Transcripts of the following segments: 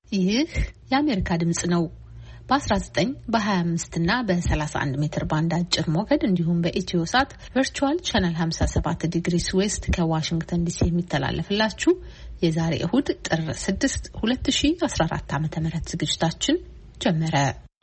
ይህ የአሜሪካ ድምጽ ነው። በ19 በ25 እና በ31 ሜትር ባንድ አጭር ሞገድ እንዲሁም በኢትዮ ሳት ቨርቹዋል ቻናል 57 ዲግሪስ ዌስት ከዋሽንግተን ዲሲ የሚተላለፍላችሁ የዛሬ እሁድ ጥር 6 2014 ዓ.ም ዝግጅታችን ጀመረ።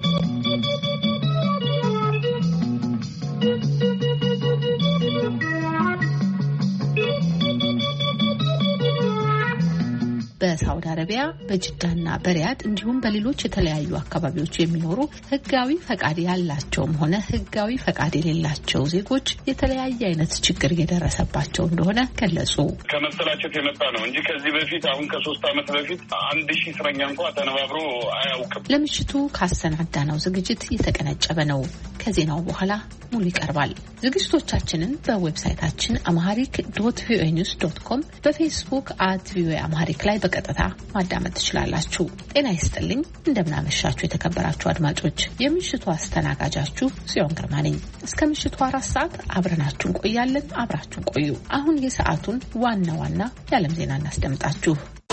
በሳውዲ አረቢያ በጅዳና በሪያድ እንዲሁም በሌሎች የተለያዩ አካባቢዎች የሚኖሩ ህጋዊ ፈቃድ ያላቸውም ሆነ ህጋዊ ፈቃድ የሌላቸው ዜጎች የተለያየ አይነት ችግር እየደረሰባቸው እንደሆነ ገለጹ። ከመሰላቸት የመጣ ነው እንጂ ከዚህ በፊት አሁን ከ3 ዓመት በፊት 1000 እስረኛ እንኳን ተነባብሮ አያውቅም። ለምሽቱ ካሰናዳነው ዝግጅት የተቀነጨበ ነው። ከዜናው በኋላ ሙሉ ይቀርባል። ዝግጅቶቻችንን በዌብሳይታችን amharic.voanews.com በፌስቡክ @voaamharic ላይ በቀጥታ ማዳመጥ ትችላላችሁ። ጤና ይስጥልኝ፣ እንደምናመሻችሁ የተከበራችሁ አድማጮች። የምሽቱ አስተናጋጃችሁ ጽዮን ግርማ ነኝ። እስከ ምሽቱ 4 ሰዓት አብረናችሁ እንቆያለን። አብራችሁን ቆዩ። አሁን የሰዓቱን ዋና ዋና የዓለም ዜና እናስደምጣችሁ።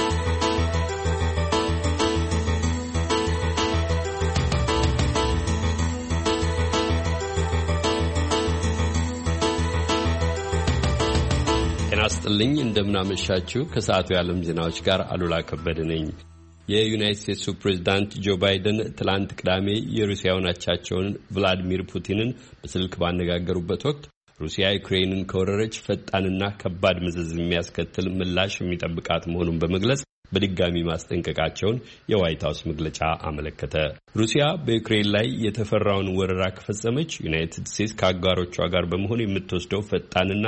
አስጥልኝ እንደምናመሻችሁ። ከሰዓቱ የዓለም ዜናዎች ጋር አሉላ ከበደ ነኝ። የዩናይትድ ስቴትሱ ፕሬዝዳንት ጆ ባይደን ትላንት ቅዳሜ የሩሲያውን አቻቸውን ቭላዲሚር ፑቲንን በስልክ ባነጋገሩበት ወቅት ሩሲያ ዩክሬንን ከወረረች ፈጣንና ከባድ መዘዝ የሚያስከትል ምላሽ የሚጠብቃት መሆኑን በመግለጽ በድጋሚ ማስጠንቀቃቸውን የዋይት ሀውስ መግለጫ አመለከተ። ሩሲያ በዩክሬን ላይ የተፈራውን ወረራ ከፈጸመች ዩናይትድ ስቴትስ ከአጋሮቿ ጋር በመሆን የምትወስደው ፈጣንና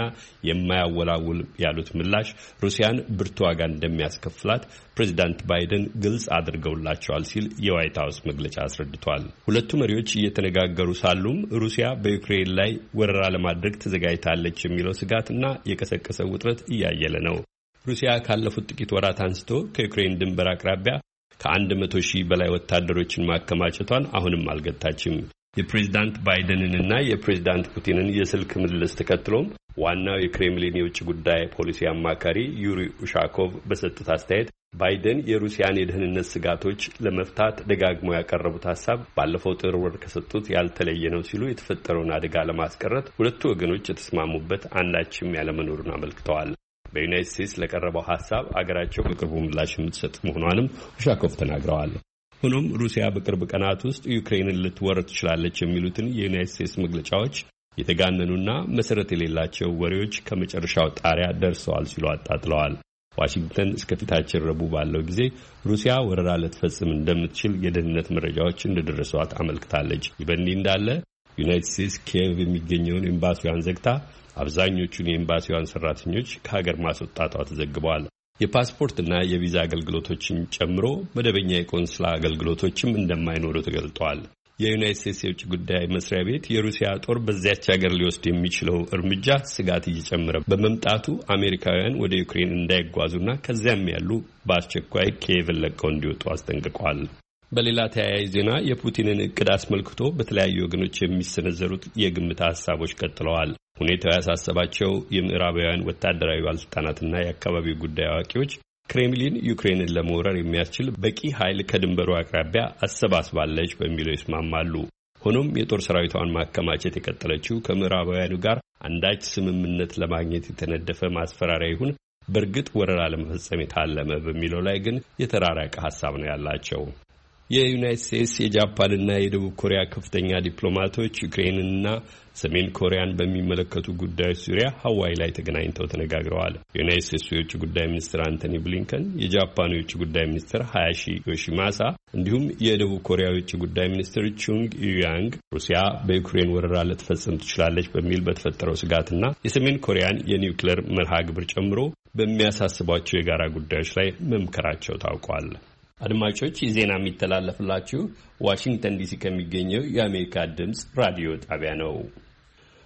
የማያወላውል ያሉት ምላሽ ሩሲያን ብርቱ ዋጋ እንደሚያስከፍላት ፕሬዚዳንት ባይደን ግልጽ አድርገውላቸዋል ሲል የዋይት ሀውስ መግለጫ አስረድቷል። ሁለቱ መሪዎች እየተነጋገሩ ሳሉም ሩሲያ በዩክሬን ላይ ወረራ ለማድረግ ተዘጋጅታለች የሚለው ስጋትና የቀሰቀሰው ውጥረት እያየለ ነው። ሩሲያ ካለፉት ጥቂት ወራት አንስቶ ከዩክሬን ድንበር አቅራቢያ ከ100,000 በላይ ወታደሮችን ማከማቸቷን አሁንም አልገታችም። የፕሬዝዳንት ባይደንንና የፕሬዝዳንት ፑቲንን የስልክ ምልልስ ተከትሎም ዋናው የክሬምሊን የውጭ ጉዳይ ፖሊሲ አማካሪ ዩሪ ኡሻኮቭ በሰጡት አስተያየት ባይደን የሩሲያን የደህንነት ስጋቶች ለመፍታት ደጋግመው ያቀረቡት ሀሳብ ባለፈው ጥር ወር ከሰጡት ያልተለየ ነው ሲሉ የተፈጠረውን አደጋ ለማስቀረት ሁለቱ ወገኖች የተስማሙበት አንዳችም ያለመኖሩን አመልክተዋል። በዩናይትድ ስቴትስ ለቀረበው ሀሳብ አገራቸው በቅርቡ ምላሽ የምትሰጥ መሆኗንም ኡሻኮቭ ተናግረዋል። ሆኖም ሩሲያ በቅርብ ቀናት ውስጥ ዩክሬንን ልትወር ትችላለች የሚሉትን የዩናይትድ ስቴትስ መግለጫዎች የተጋነኑና መሰረት የሌላቸው ወሬዎች ከመጨረሻው ጣሪያ ደርሰዋል ሲሉ አጣጥለዋል። ዋሽንግተን እስከፊታችን ረቡዕ ባለው ጊዜ ሩሲያ ወረራ ልትፈጽም እንደምትችል የደህንነት መረጃዎች እንደደረሷት አመልክታለች። ይህ በእንዲህ እንዳለ ዩናይትድ ስቴትስ ኪየቭ የሚገኘውን ኤምባሲዋን ዘግታ አብዛኞቹን የኤምባሲዋን ሰራተኞች ከሀገር ማስወጣቷ ተዘግበዋል። የፓስፖርትና የቪዛ አገልግሎቶችን ጨምሮ መደበኛ የቆንስላ አገልግሎቶችም እንደማይኖሩ ተገልጧል። የዩናይትድ ስቴትስ የውጭ ጉዳይ መስሪያ ቤት የሩሲያ ጦር በዚያች ሀገር ሊወስድ የሚችለው እርምጃ ስጋት እየጨመረ በመምጣቱ አሜሪካውያን ወደ ዩክሬን እንዳይጓዙና ከዚያም ያሉ በአስቸኳይ ኪየቭን ለቀው እንዲወጡ አስጠንቅቋል። በሌላ ተያያዥ ዜና የፑቲንን እቅድ አስመልክቶ በተለያዩ ወገኖች የሚሰነዘሩት የግምት ሀሳቦች ቀጥለዋል። ሁኔታው ያሳሰባቸው የምዕራባውያን ወታደራዊ ባለስልጣናትና የአካባቢው ጉዳይ አዋቂዎች ክሬምሊን ዩክሬንን ለመውረር የሚያስችል በቂ ኃይል ከድንበሩ አቅራቢያ አሰባስባለች በሚለው ይስማማሉ። ሆኖም የጦር ሰራዊቷን ማከማቸት የቀጠለችው ከምዕራባውያኑ ጋር አንዳች ስምምነት ለማግኘት የተነደፈ ማስፈራሪያ ይሁን በእርግጥ ወረራ ለመፈጸም የታለመ በሚለው ላይ ግን የተራራቀ ሀሳብ ነው ያላቸው። የዩናይትድ ስቴትስ የጃፓንና የደቡብ ኮሪያ ከፍተኛ ዲፕሎማቶች ዩክሬንንና ሰሜን ኮሪያን በሚመለከቱ ጉዳዮች ዙሪያ ሀዋይ ላይ ተገናኝተው ተነጋግረዋል። የዩናይትድ ስቴትስ የውጭ ጉዳይ ሚኒስትር አንቶኒ ብሊንከን፣ የጃፓኑ የውጭ ጉዳይ ሚኒስትር ሃያሺ ዮሺማሳ እንዲሁም የደቡብ ኮሪያ የውጭ ጉዳይ ሚኒስትር ቹንግ ዩያንግ ሩሲያ በዩክሬን ወረራ ልትፈጽም ትችላለች በሚል በተፈጠረው ስጋትና የሰሜን ኮሪያን የኒውክሌር መርሃ ግብር ጨምሮ በሚያሳስቧቸው የጋራ ጉዳዮች ላይ መምከራቸው ታውቋል። አድማጮች ዜና የሚተላለፍላችሁ ዋሽንግተን ዲሲ ከሚገኘው የአሜሪካ ድምጽ ራዲዮ ጣቢያ ነው።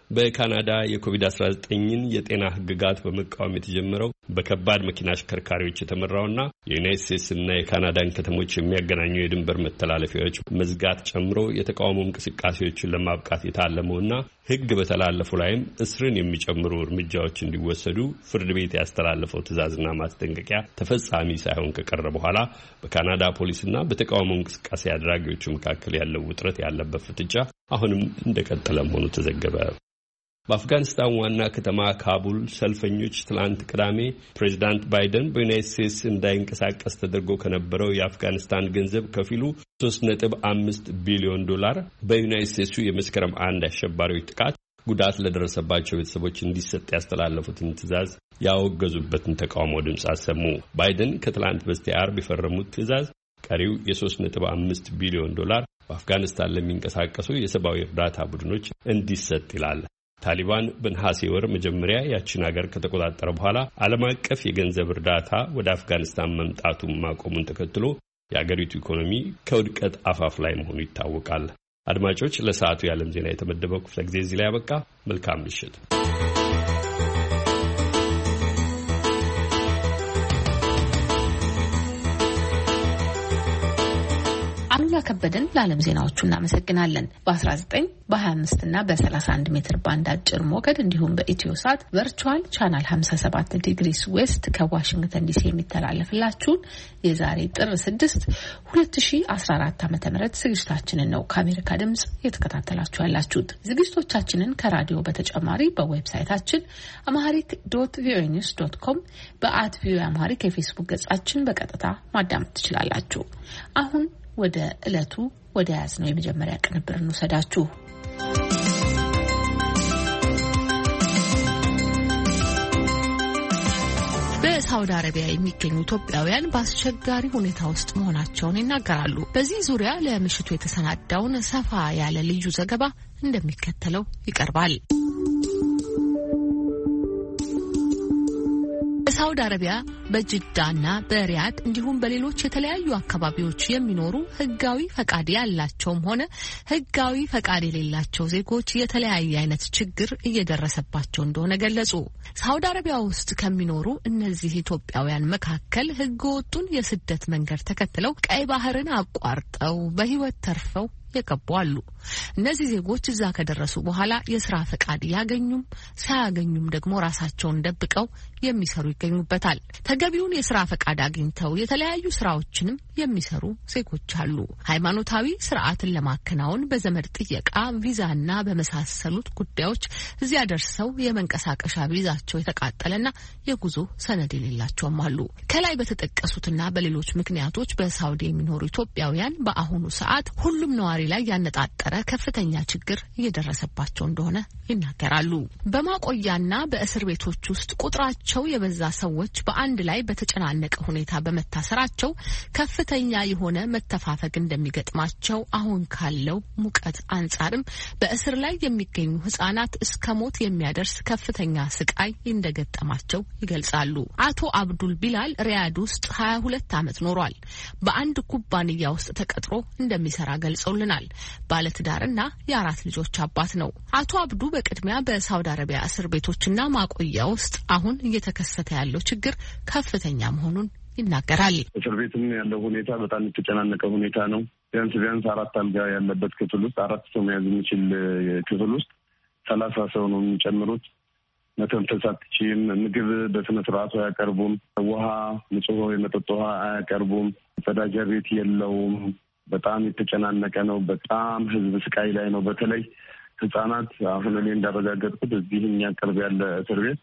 በካናዳ የኮቪድ-19ን የጤና ህግጋት በመቃወም የተጀመረው በከባድ መኪና አሽከርካሪዎች የተመራውና የዩናይትድ ስቴትስና የካናዳን ከተሞች የሚያገናኙ የድንበር መተላለፊያዎች መዝጋት ጨምሮ የተቃውሞ እንቅስቃሴዎችን ለማብቃት የታለመውና ህግ በተላለፉ ላይም እስርን የሚጨምሩ እርምጃዎች እንዲወሰዱ ፍርድ ቤት ያስተላለፈው ትዕዛዝና ማስጠንቀቂያ ተፈጻሚ ሳይሆን ከቀረ በኋላ በካናዳ ፖሊስና በተቃውሞ እንቅስቃሴ አድራጊዎቹ መካከል ያለው ውጥረት ያለበት ፍጥጫ አሁንም እንደቀጠለ መሆኑ ተዘገበ። በአፍጋኒስታን ዋና ከተማ ካቡል ሰልፈኞች ትላንት ቅዳሜ ፕሬዚዳንት ባይደን በዩናይትድ ስቴትስ እንዳይንቀሳቀስ ተደርጎ ከነበረው የአፍጋኒስታን ገንዘብ ከፊሉ $3.5 ቢሊዮን በዩናይትድ ስቴትሱ የመስከረም 1 አሸባሪዎች ጥቃት ጉዳት ለደረሰባቸው ቤተሰቦች እንዲሰጥ ያስተላለፉትን ትዕዛዝ ያወገዙበትን ተቃውሞ ድምፅ አሰሙ። ባይደን ከትላንት በስቲያ ዓርብ የፈረሙት ትዕዛዝ ቀሪው $3.5 ቢሊዮን በአፍጋኒስታን ለሚንቀሳቀሱ የሰብአዊ እርዳታ ቡድኖች እንዲሰጥ ይላል። ታሊባን በነሐሴ ወር መጀመሪያ ያቺን ሀገር ከተቆጣጠረ በኋላ ዓለም አቀፍ የገንዘብ እርዳታ ወደ አፍጋኒስታን መምጣቱን ማቆሙን ተከትሎ የአገሪቱ ኢኮኖሚ ከውድቀት አፋፍ ላይ መሆኑ ይታወቃል። አድማጮች፣ ለሰዓቱ የዓለም ዜና የተመደበው ክፍለ ጊዜ እዚህ ላይ ያበቃ። መልካም ምሽት። ከበደን ለዓለም ዜናዎቹ እናመሰግናለን። በ19 በ25 እና በ31 ሜትር ባንድ አጭር ሞገድ እንዲሁም በኢትዮ ሳት ቨርቹዋል ቻናል 57 ዲግሪስ ዌስት ከዋሽንግተን ዲሲ የሚተላለፍላችሁን የዛሬ ጥር 6 2014 ዓ.ም ዝግጅታችንን ነው ከአሜሪካ ድምጽ እየተከታተላችሁ ያላችሁት። ዝግጅቶቻችንን ከራዲዮ በተጨማሪ በዌብሳይታችን amharic.voanews.com በ@voa amharic የፌስቡክ ገጻችን በቀጥታ ማዳመጥ ትችላላችሁ። አሁን ወደ ዕለቱ ወደ ያዝነው የመጀመሪያ ቅንብር እንውሰዳችሁ። በሳውዲ አረቢያ የሚገኙ ኢትዮጵያውያን በአስቸጋሪ ሁኔታ ውስጥ መሆናቸውን ይናገራሉ። በዚህ ዙሪያ ለምሽቱ የተሰናዳውን ሰፋ ያለ ልዩ ዘገባ እንደሚከተለው ይቀርባል። በሳውዲ አረቢያ በጅዳና በሪያድ እንዲሁም በሌሎች የተለያዩ አካባቢዎች የሚኖሩ ህጋዊ ፈቃድ ያላቸውም ሆነ ህጋዊ ፈቃድ የሌላቸው ዜጎች የተለያየ አይነት ችግር እየደረሰባቸው እንደሆነ ገለጹ። ሳውዲ አረቢያ ውስጥ ከሚኖሩ እነዚህ ኢትዮጵያውያን መካከል ህገወጡን የስደት መንገድ ተከትለው ቀይ ባህርን አቋርጠው በህይወት ተርፈው የገቡ አሉ። እነዚህ ዜጎች እዛ ከደረሱ በኋላ የስራ ፈቃድ ያገኙም ሳያገኙም ደግሞ ራሳቸውን ደብቀው የሚሰሩ ይገኙበታል። ተገቢውን የስራ ፈቃድ አግኝተው የተለያዩ ስራዎችንም የሚሰሩ ዜጎች አሉ። ሃይማኖታዊ ስርዓትን ለማከናወን በዘመድ ጥየቃ ቪዛና በመሳሰሉት ጉዳዮች እዚያ ደርሰው የመንቀሳቀሻ ቪዛቸው የተቃጠለና የጉዞ ሰነድ የሌላቸውም አሉ። ከላይ በተጠቀሱትና በሌሎች ምክንያቶች በሳውዲ የሚኖሩ ኢትዮጵያውያን በአሁኑ ሰዓት ሁሉም ነዋሪ ላይ ያነጣጠረ ከፍተኛ ችግር እየደረሰባቸው እንደሆነ ይናገራሉ። በማቆያና በእስር ቤቶች ውስጥ ቁጥራቸው የበዛ ሰዎች በአንድ ላይ በተጨናነቀ ሁኔታ በመታሰራቸው ከፍተኛ የሆነ መተፋፈግ እንደሚገጥማቸው፣ አሁን ካለው ሙቀት አንጻርም በእስር ላይ የሚገኙ ህጻናት እስከ ሞት የሚያደርስ ከፍተኛ ስቃይ እንደገጠማቸው ይገልጻሉ። አቶ አብዱል ቢላል ሪያድ ውስጥ 22 ዓመት ኖሯል። በአንድ ኩባንያ ውስጥ ተቀጥሮ እንደሚሰራ ገልጸውልናል። ባለትዳርና የ4 ልጆች አባት ነው። አቶ አብዱ በቅድሚያ በሳውዲ አረቢያ እስር ቤቶችና ማቆያ ውስጥ አሁን እየተከሰተ ያለው ችግር ከፍተኛ መሆኑን ይናገራል። እስር ቤትም ያለው ሁኔታ በጣም የተጨናነቀ ሁኔታ ነው። ቢያንስ 4 አልጋ ያለበት ክፍል ውስጥ 4 ሰው መያዝ የሚችል ክፍል ውስጥ 30 ሰው ነው የሚጨምሩት። መተንፈስ አትችይም። ምግብ በስነ ስርዓቱ አያቀርቡም። ውሃ፣ ንጹህ የመጠጥ ውሃ አያቀርቡም። መጸዳጃ ቤት የለውም። በጣም የተጨናነቀ ነው። በጣም ህዝብ ስቃይ ላይ ነው። በተለይ ህጻናት አሁን እኔ እንዳረጋገጥኩት እዚህ እኛ ቅርብ ያለ እስር ቤት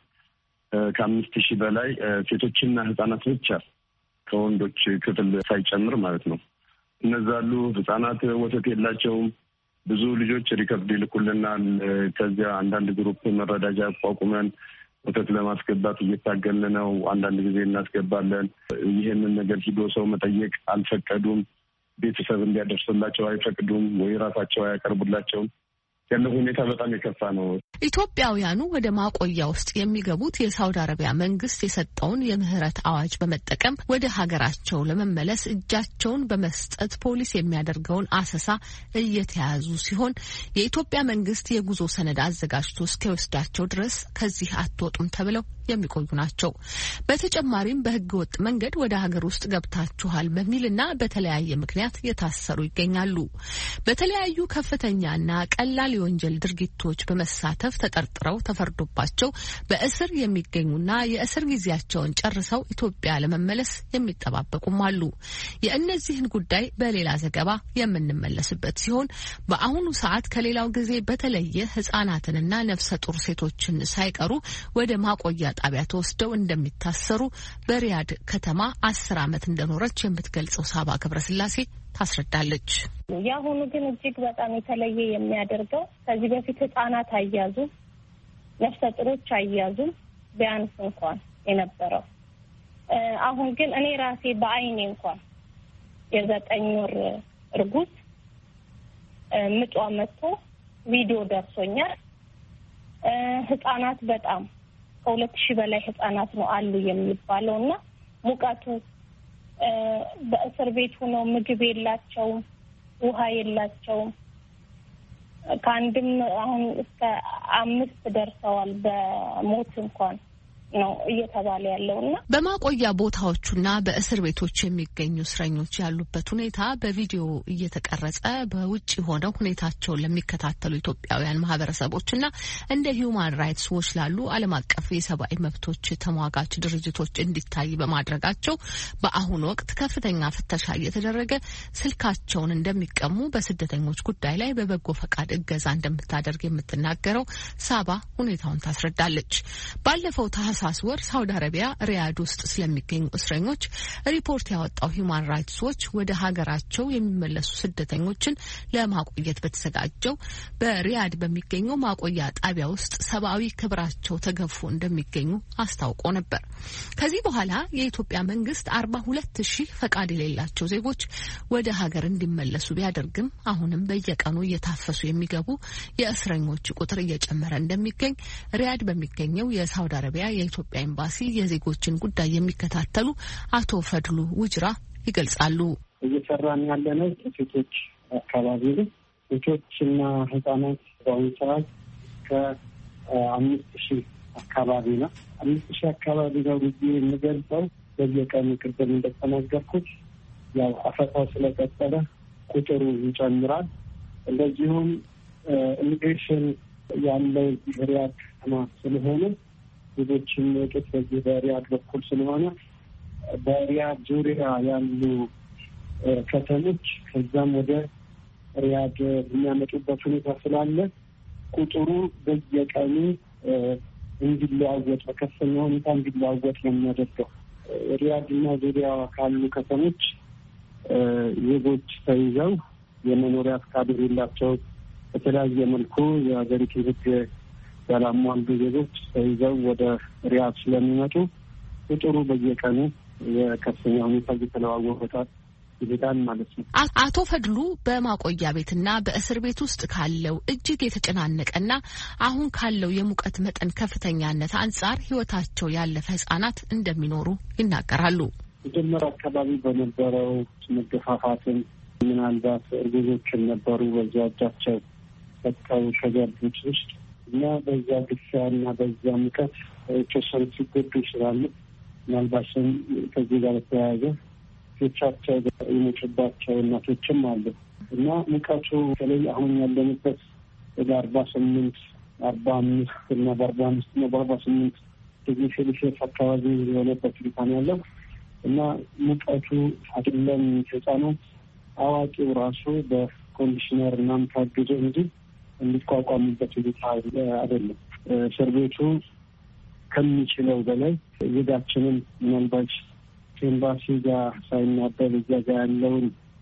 ከ5,000 በላይ ሴቶችና ህጻናት ብቻ ከወንዶች ክፍል ሳይጨምር ማለት ነው። እነዛሉ ህጻናት ወተት የላቸውም። ብዙ ልጆች ሪከርድ ይልኩልናል። ከዚያ አንዳንድ ግሩፕ መረዳጃ አቋቁመን ወተት ለማስገባት እየታገልን ነው። አንዳንድ ጊዜ እናስገባለን። ይህንን ነገር ሂዶ ሰው መጠየቅ አልፈቀዱም። ቤተሰብ እንዲያደርስላቸው አይፈቅዱም ወይ ራሳቸው አያቀርቡላቸውም። ያለው ሁኔታ በጣም የከፋ ነው። ኢትዮጵያውያኑ ወደ ማቆያ ውስጥ የሚገቡት የሳውዲ አረቢያ መንግስት የሰጠውን የምህረት አዋጅ በመጠቀም ወደ ሀገራቸው ለመመለስ እጃቸውን በመስጠት ፖሊስ የሚያደርገውን አሰሳ እየተያዙ ሲሆን የኢትዮጵያ መንግስት የጉዞ ሰነድ አዘጋጅቶ እስኪወስዳቸው ድረስ ከዚህ አትወጡም ተብለው የሚቆዩ ናቸው። በተጨማሪም በህገ ወጥ መንገድ ወደ ሀገር ውስጥ ገብታችኋል በሚልና በተለያየ ምክንያት የታሰሩ ይገኛሉ። በተለያዩ ከፍተኛና ቀላል የወንጀል ድርጊቶች በመሳተፍ ተጠርጥረው ተፈርዶባቸው በእስር የሚገኙና የእስር ጊዜያቸውን ጨርሰው ኢትዮጵያ ለመመለስ የሚጠባበቁም አሉ። የእነዚህን ጉዳይ በሌላ ዘገባ የምንመለስበት ሲሆን በአሁኑ ሰዓት ከሌላው ጊዜ በተለየ ህጻናትንና ነፍሰ ጡር ሴቶችን ሳይቀሩ ወደ ማቆያ ጣቢያ ተወስደው እንደሚታሰሩ በሪያድ ከተማ 10 ዓመት እንደኖረች የምትገልጸው ሳባ ገብረስላሴ ታስረዳለች። ያሁኑ ግን እጅግ በጣም የተለየ የሚያደርገው ከዚህ በፊት ህጻናት አያዙ፣ ነፍሰ ጡሮች አያዙ ቢያንስ እንኳን የነበረው አሁን ግን እኔ ራሴ በአይኔ እንኳን የ9 ወር እርጉዝ ምጧ መጥቶ ቪዲዮ ደርሶኛል። ህጻናት በጣም ከ2000 በላይ ህጻናት ነው አሉ የሚባለውና ሙቀቱ በእስር ቤት ሆነው ምግብ የላቸውም፣ ውሃ የላቸውም። ከአንድም አሁን እስከ 5 ደርሰዋል በሞት እንኳን ነው እየተባለ ያለውና በማቆያ ቦታዎቹና በእስር ቤቶች የሚገኙ እስረኞች ያሉበት ሁኔታ በቪዲዮ እየተቀረጸ በውጭ ሆነው ሁኔታቸውን ለሚከታተሉ ኢትዮጵያውያን ማህበረሰቦችና እንደ ሂውማን ራይትስ ዎች ላሉ ዓለም አቀፍ የሰብአዊ መብቶች ተሟጋች ድርጅቶች እንዲታይ በማድረጋቸው በአሁኑ ወቅት ከፍተኛ ፍተሻ እየተደረገ ስልካቸውን እንደሚቀሙ በስደተኞች ጉዳይ ላይ በበጎ ፈቃድ እገዛ እንደምታደርግ የምትናገረው ሳባ ሁኔታውን ታስረዳለች። ባለፈው ታህሳስ ወር ሳውዲ አረቢያ ሪያድ ውስጥ ስለሚገኙ እስረኞች ሪፖርት ያወጣው ሂውማን ራይትስ ዎች ወደ ሀገራቸው የሚመለሱ ስደተኞችን ለማቆየት በተዘጋጀው በሪያድ በሚገኘው ማቆያ ጣቢያ ውስጥ ሰብአዊ ክብራቸው ተገፎ እንደሚገኙ አስታውቆ ነበር። ከዚህ በኋላ የኢትዮጵያ መንግስት 42,000 ፈቃድ የሌላቸው ዜጎች ወደ ሀገር እንዲመለሱ ቢያደርግም አሁንም በየቀኑ እየታፈሱ የሚገቡ የእስረኞች ቁጥር እየጨመረ እንደሚገኝ ሪያድ በሚገኘው የሳውዲ አረቢያ የኢትዮጵያ ኤምባሲ የዜጎችን ጉዳይ የሚከታተሉ አቶ ፈድሉ ውጅራ ይገልጻሉ። እየሰራን ያለነው ሴቶች አካባቢ ነው። ሴቶችና ህጻናት በአሁኑ ሰዓት ከ5,000 አካባቢ ነው። 5,000 አካባቢ ነው ብዬ የምገልጸው በየቀኑ ቅድም እንደተናገርኩት ያው አፈታው ስለቀጠለ ቁጥሩ ይጨምራል። እንደዚሁም ኢሚግሬሽን ያለው ሪያድ ከተማ ስለሆነ ሌሎችም ወጡት በዚህ በሪያድ በኩል ስለሆነ በሪያድ ዙሪያ ያሉ ከተሞች ከዛም ወደ ሪያድ የሚያመጡበት ሁኔታ ስላለ ቁጥሩ በየቀኑ እንዲለዋወጥ በከፍተኛ ሁኔታ እንዲለዋወጥ ነው የሚያደርገው። ሪያድና ዙሪያ ካሉ ከተሞች ዜጎች ተይዘው የመኖሪያ ፍቃድ የሌላቸው በተለያየ መልኩ የሀገሪቱ ሕግ ያላሟሉ ዜጎች ተይዘው ወደ ሪያድ ስለሚመጡ ቁጥሩ በየቀኑ የከፍተኛ ሁኔታ እየተለዋወጣል ይሄዳል ማለት ነው። አቶ ፈድሉ በማቆያ ቤትና በእስር ቤት ውስጥ ካለው እጅግ የተጨናነቀና አሁን ካለው የሙቀት መጠን ከፍተኛነት አንጻር ህይወታቸው ያለፈ ህጻናት እንደሚኖሩ ይናገራሉ። መጀመሪያ አካባቢ በነበረው መገፋፋትን ምናልባት እርጉዞችን ነበሩ በዛ እጃቸው ሰጥተው ሸገርቶች ውስጥ እና በዛ ግፊያ እና በዛ ሙቀት የተወሰኑ ሲጎዱ ይችላሉ። ምናልባትም ከዚህ ጋር በተያያዘ ሴቶቻቸው የሞቱባቸው እናቶችም አሉ እና ሙቀቱ በተለይ አሁን ያለንበት ወደ 48 45 እና በ45 እና በ48 ዲግሪ ሴልሺየስ አካባቢ የሆነበት ሁኔታ ነው ያለው እና ሙቀቱ አይደለም ህጻናት አዋቂው ራሱ በኮንዲሽነር እና ታግዞ እንጂ እንዲቋቋሙበት ሁኔታ አይደለም። እስር ቤቱ ከሚችለው በላይ ዜጋችንን ምናልባት ከኤምባሲ ጋር ሳይናበብ እዚያ ጋር ያለውን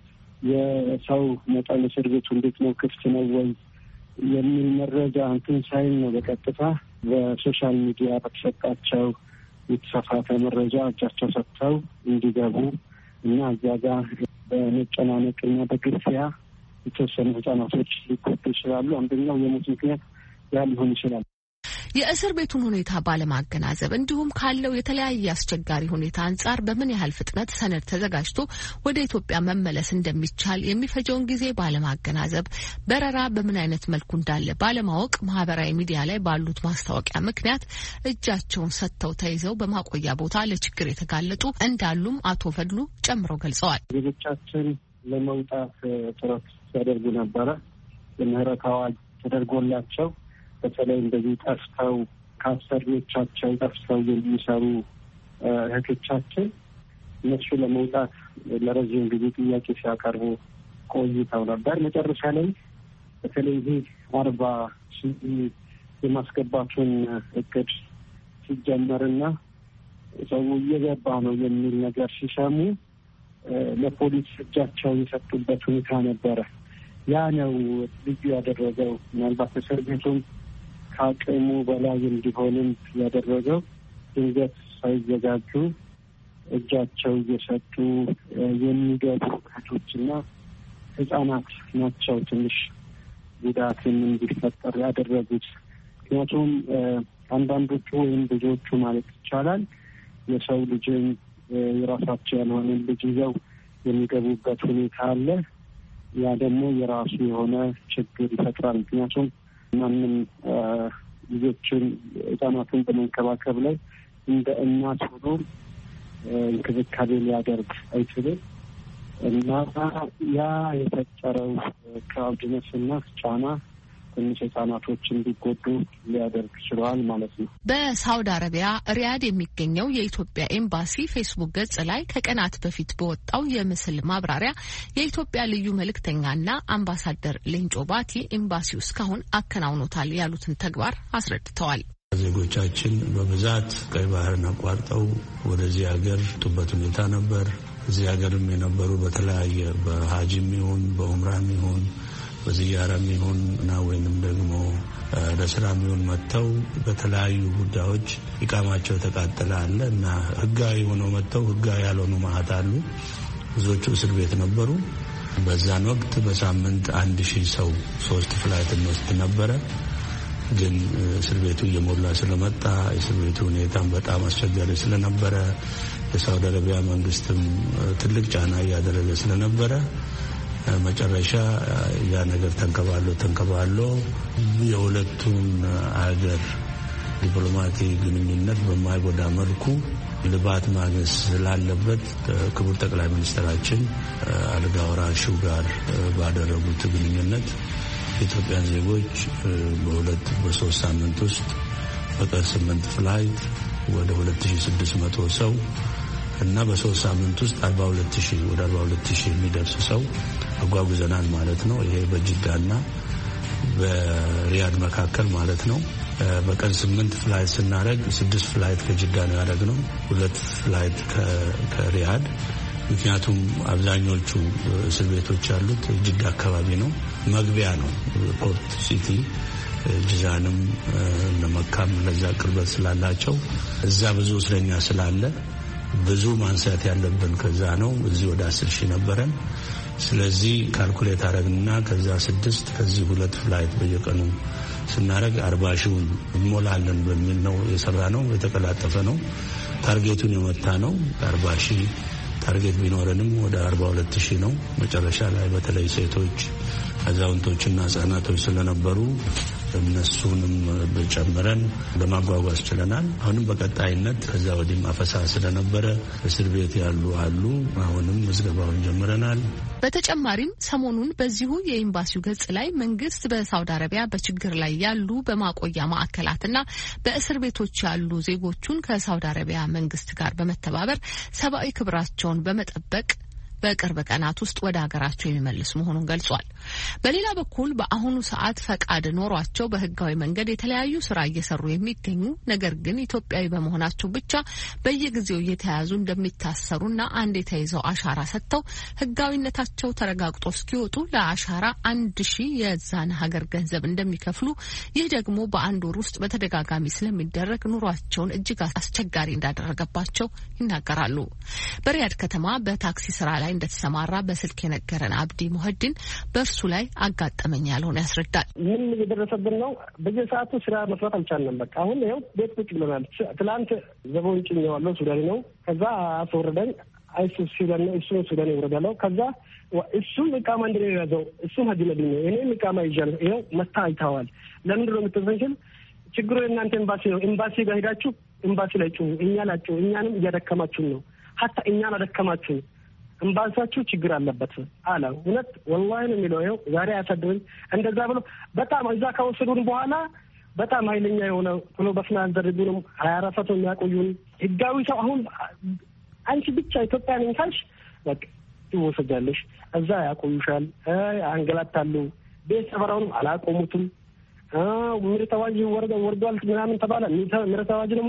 የሰው መጠን እስር ቤቱ እንዴት ነው ክፍት ነው ወይ የሚል መረጃ እንትን ሳይል ነው በቀጥታ በሶሻል ሚዲያ በተሰጣቸው የተሳሳተ መረጃ እጃቸው ሰጥተው እንዲገቡ እና እዚያ ጋር በመጨናነቅና በግፊያ የተወሰኑ ህጻናቶች ሊጎዱ ይችላሉ። አንደኛው የሞት ምክንያት ያ ሊሆን ይችላል። የእስር ቤቱን ሁኔታ ባለማገናዘብ እንዲሁም ካለው የተለያየ አስቸጋሪ ሁኔታ አንጻር በምን ያህል ፍጥነት ሰነድ ተዘጋጅቶ ወደ ኢትዮጵያ መመለስ እንደሚቻል የሚፈጀውን ጊዜ ባለማገናዘብ በረራ በምን አይነት መልኩ እንዳለ ባለማወቅ ማህበራዊ ሚዲያ ላይ ባሉት ማስታወቂያ ምክንያት እጃቸውን ሰጥተው ተይዘው በማቆያ ቦታ ለችግር የተጋለጡ እንዳሉም አቶ ፈድሉ ጨምረው ገልጸዋል። ዜጎቻችን ለመውጣት ጥረት ሲያደርጉ ነበረ። የምህረት አዋጅ ተደርጎላቸው በተለይ እንደዚህ ጠፍተው ከአሰሪዎቻቸው ጠፍተው የሚሰሩ እህቶቻችን እነሱ ለመውጣት ለረዥም ጊዜ ጥያቄ ሲያቀርቡ ቆይተው ነበር። መጨረሻ ላይ በተለይ ይህ 40,000 የማስገባቱን እቅድ ሲጀመርና ሰው እየገባ ነው የሚል ነገር ሲሰሙ ለፖሊስ እጃቸውን የሰጡበት ሁኔታ ነበረ። ያ ነው ልዩ ያደረገው። ምናልባት እስር ቤቱም ከአቅሙ በላይ እንዲሆንም ያደረገው ድንገት ሳይዘጋጁ እጃቸው እየሰጡ የሚገቡ እህቶችና ህጻናት ናቸው ትንሽ ጉዳትን እንዲፈጠር ያደረጉት። ምክንያቱም አንዳንዶቹ ወይም ብዙዎቹ ማለት ይቻላል የሰው ልጅን የራሳቸው ያልሆነን ልጅ ይዘው የሚገቡበት ሁኔታ አለ። ያ ደግሞ የራሱ የሆነ ችግር ይፈጥራል። ምክንያቱም ማንም ልጆችን ህጻናትን በመንከባከብ ላይ እንደ እናት ሆኖ እንክብካቤ ሊያደርግ አይችልም እና ያ የፈጠረው ክራውድነስና ጫና ትንሽ ህጻናቶች እንዲጎዱ ሊያደርግ ችሏል ማለት ነው። በሳውዲ አረቢያ ሪያድ የሚገኘው የኢትዮጵያ ኤምባሲ ፌስቡክ ገጽ ላይ ከቀናት በፊት በወጣው የምስል ማብራሪያ የኢትዮጵያ ልዩ መልእክተኛና አምባሳደር ሌንጮ ባቲ ኤምባሲው እስካሁን አከናውኖታል ያሉትን ተግባር አስረድተዋል። ዜጎቻችን በብዛት ቀይ ባህርን አቋርጠው ወደዚህ ሀገር ጡበት ሁኔታ ነበር። እዚህ ሀገርም የነበሩ በተለያየ በሀጂም ይሁን በኡምራም ይሁን በዚያራም ይሁን እና ወይንም ደግሞ ለስራም ይሁን መጥተው በተለያዩ ጉዳዮች ኢቃማቸው የተቃጠለ አለ እና ህጋዊ ሆነው መጥተው ህጋዊ ያልሆኑ ማህት አሉ። ብዙዎቹ እስር ቤት ነበሩ። በዛን ወቅት በሳምንት 1000 ሰው 3 ፍላይት እንወስድ ነበረ። ግን እስር ቤቱ እየሞላ ስለመጣ እስር ቤቱ ሁኔታም በጣም አስቸጋሪ ስለነበረ የሳውዲ አረቢያ መንግስትም ትልቅ ጫና እያደረገ ስለነበረ መጨረሻ ያ ነገር ተንከባሎ የሁለቱን አገር ዲፕሎማቲክ ግንኙነት በማይጎዳ መልኩ ልባት ማግኘት ስላለበት ክቡር ጠቅላይ ሚኒስትራችን አልጋ ወራሹ ጋር ባደረጉት ግንኙነት የኢትዮጵያን ዜጎች በ3 ሳምንት ውስጥ በቀን 8 ፍላይት ወደ 2600 ሰው እና በ3 ሳምንት ውስጥ 42000 ወደ 42000 የሚደርስ ሰው አጓጉዘናል ማለት ነው። ይሄ በጅዳና በሪያድ መካከል ማለት ነው። በቀን 8 ፍላይት ስናደርግ 6 ፍላይት ከጅዳ ነው ያደረግነው፣ 2 ፍላይት ከሪያድ። ምክንያቱም አብዛኞቹ እስር ቤቶች ያሉት ጅዳ አካባቢ ነው፣ መግቢያ ነው ፖርት ሲቲ። ጅዛንም ለመካም ለዛ ቅርበት ስላላቸው እዛ ብዙ እስረኛ ስላለ ብዙ ማንሳት ያለብን ከዛ ነው። እዚህ ወደ 10,000 ነበረን። ስለዚህ ካልኩሌት አረግና ከዛ 6 ከዚህ 2 ፍላይት በየቀኑ ስናረግ 40,000 እንሞላለን በሚል ነው የሰራ ነው። የተቀላጠፈ ነው። ታርጌቱን የመታ ነው። 40,000 ታርጌት ቢኖረንም ወደ 42,000 ነው። መጨረሻ ላይ በተለይ ሴቶች፣ አዛውንቶችና ህጻናቶች ስለነበሩ እነሱንም በጨምረን ለማጓጓዝ ችለናል። አሁንም በቀጣይነት ከዛ ወዲህ አፈሳ ስለነበረ እስር ቤት ያሉ አሉ። አሁንም ምዝገባውን ጀምረናል። በተጨማሪም ሰሞኑን በዚሁ የኤምባሲው ገጽ ላይ መንግስት በሳውዲ አረቢያ በችግር ላይ ያሉ በማቆያ ማዕከላትና በእስር ቤቶች ያሉ ዜጎቹን ከሳውዲ አረቢያ መንግስት ጋር በመተባበር ሰብአዊ ክብራቸውን በመጠበቅ በቅርብ ቀናት ውስጥ ወደ ሀገራቸው የሚመልስ መሆኑን ገልጿል። በሌላ በኩል በአሁኑ ሰዓት ፈቃድ ኖሯቸው በህጋዊ መንገድ የተለያዩ ስራ እየሰሩ የሚገኙ ነገር ግን ኢትዮጵያዊ በመሆናቸው ብቻ በየጊዜው እየተያዙ እንደሚታሰሩና አንድ የተይዘው አሻራ ሰጥተው ህጋዊነታቸው ተረጋግጦ እስኪወጡ ለአሻራ 1,000 የዛን ሀገር ገንዘብ እንደሚከፍሉ፣ ይህ ደግሞ በአንድ ወር ውስጥ በተደጋጋሚ ስለሚደረግ ኑሯቸውን እጅግ አስቸጋሪ እንዳደረገባቸው ይናገራሉ። በሪያድ ከተማ በታክሲ ስራ ላይ እንደተሰማራ በስልክ የነገረን አብዲ ሙሀዲን በእርሱ ላይ አጋጠመኝ ያለውን ያስረዳል። ምን እየደረሰብን ነው? በየሰዓቱ ስራ መስራት አልቻልንም። በቃ አሁን ይኸው ቤት ቁጭ ብለናል። ትላንት ዘቦን ጭኜዋለሁ። ሱዳኒ ነው። ከዛ አስወረደኝ። ሱዳን ይወረዳለው። ከዛ እሱም እቃማ እንደኔ ያዘው። እሱም ሀጂ ነብይ ነው። እኔም እቃማ ይዣለሁ። ይኸው መታ አይተዋል። ለምንድን ነው የምትዘንሽል? ችግሩ የእናንተ ኤምባሲ ነው። ኤምባሲ ጋር ሄዳችሁ ኤምባሲ ላይ ጩሁ። እኛ ላጩሁ። እኛንም እያደከማችሁን ነው። ሀታ እኛን አደከማችሁን። ኤምባሲያችሁ ችግር አለበት አለ። እውነት ወላሂ ነው የሚለው። ይኸው ዛሬ አያሳድረኝ እንደዛ ብሎ በጣም እዛ ከወሰዱን በኋላ በጣም ኃይለኛ የሆነ ብሎ በስና ያደረጉንም 24 ሰዓት የሚያቆዩን ህጋዊ ሰው አሁን አንቺ ብቻ ኢትዮጵያ ነኝ ካልሽ በቃ ትወሰጃለሽ። እዛ ያቆዩሻል፣ አንገላታሉ። ቤት ሰፈራውንም አላቆሙትም። ምርት አዋጅ ወርዷል ምናምን ተባለ። ምርት አዋጅንም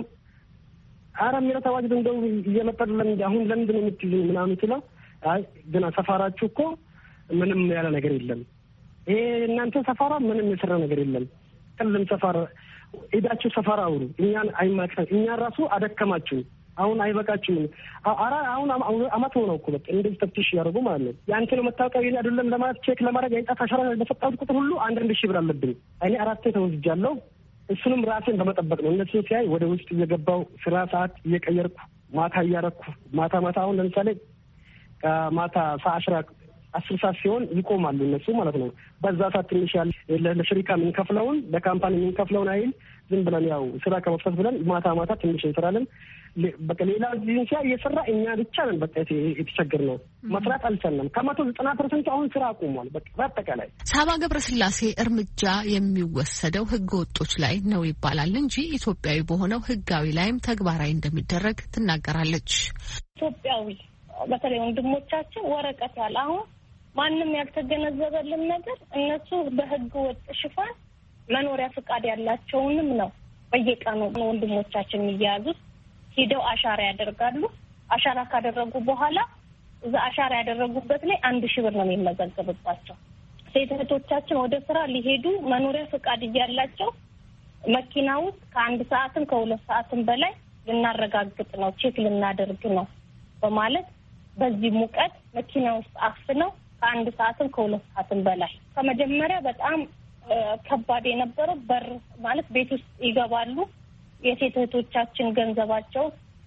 ምርት አዋጅ እንደው እየመጣልን አሁን ለምንድን ነው የምትይዙ ምናምን ስለው አይ ግን ሰፋራችሁ እኮ ምንም ያለ ነገር የለም። ይሄ እናንተ ሰፋራ ምንም የሰራ ነገር የለም። ከለም ሰፋራ ሄዳችሁ ሰፋራ አውሩ። እኛን አይማከር። እኛ ራሱ አደከማችሁ። አሁን አይበቃችሁም። አሁን አመት ሆነው እኮ በቃ እንደዚህ ተፍትሽ ያደርጉ ማለት ነው። ያንተ ነው መታወቂያ ይሄን አይደለም ለማለት ቼክ ለማድረግ አይጣፋ ሸራ በፈጣው ቁጥር ሁሉ 1,000 ብር አለብኝ። እኔ 4 ተወስጃለሁ። እሱንም ራሴን በመጠበቅ ነው። እነሱ ሲያይ ወደ ውስጥ እየገባው ስራ ሰዓት እየቀየርኩ ማታ እያረኩ ማታ አሁን ለምሳሌ ከማታ 10 ሰዓት ሲሆን ይቆማሉ እነሱ ማለት ነው። በዛ ሰዓት ትንሽ ለሽሪካ የምንከፍለውን ለካምፓኒ የምንከፍለውን አይል ዝም ብለን ያው ስራ ከመፍታት ብለን ማታ ትንሽ እንሰራለን። በቃ ሌላ ዚንቻ እየሰራ እኛ ብቻ ነን በቃ የተቸገርነው። መስራት አልቻልንም። 90% አሁን ስራ አቁሟል። በቃ በአጠቃላይ ሳባ ገብረስላሴ እርምጃ የሚወሰደው ህገ ወጦች ላይ ነው ይባላል እንጂ ኢትዮጵያዊ በሆነው ህጋዊ ላይም ተግባራዊ እንደሚደረግ ትናገራለች። ኢትዮጵያዊ በተለይ ወንድሞቻችን ወረቀት ያለ አሁን ማንም ያልተገነዘበልን ነገር እነሱ በህገ ወጥ ሽፋን መኖሪያ ፍቃድ ያላቸውንም ነው በየቀኑ ወንድሞቻችን የሚያዙት። ሄደው አሻራ ያደርጋሉ። አሻራ ካደረጉ በኋላ እዛ አሻራ ያደረጉበት ላይ 1,000 ብር ነው የሚመዘገብባቸው። ሴት እህቶቻችን ወደ ስራ ሊሄዱ መኖሪያ ፍቃድ እያላቸው መኪና ውስጥ ከ1 ሰዓትም ከ2 ሰዓትም በላይ ልናረጋግጥ ነው፣ ቼክ ልናደርግ ነው በማለት በዚህ ሙቀት መኪና ውስጥ አፍነው ከ1 ሰዓትም ከ2 ሰዓትም በላይ ከመጀመሪያ በጣም ከባድ የነበረው በር ማለት ቤት ውስጥ ይገባሉ። የሴት እህቶቻችን ገንዘባቸው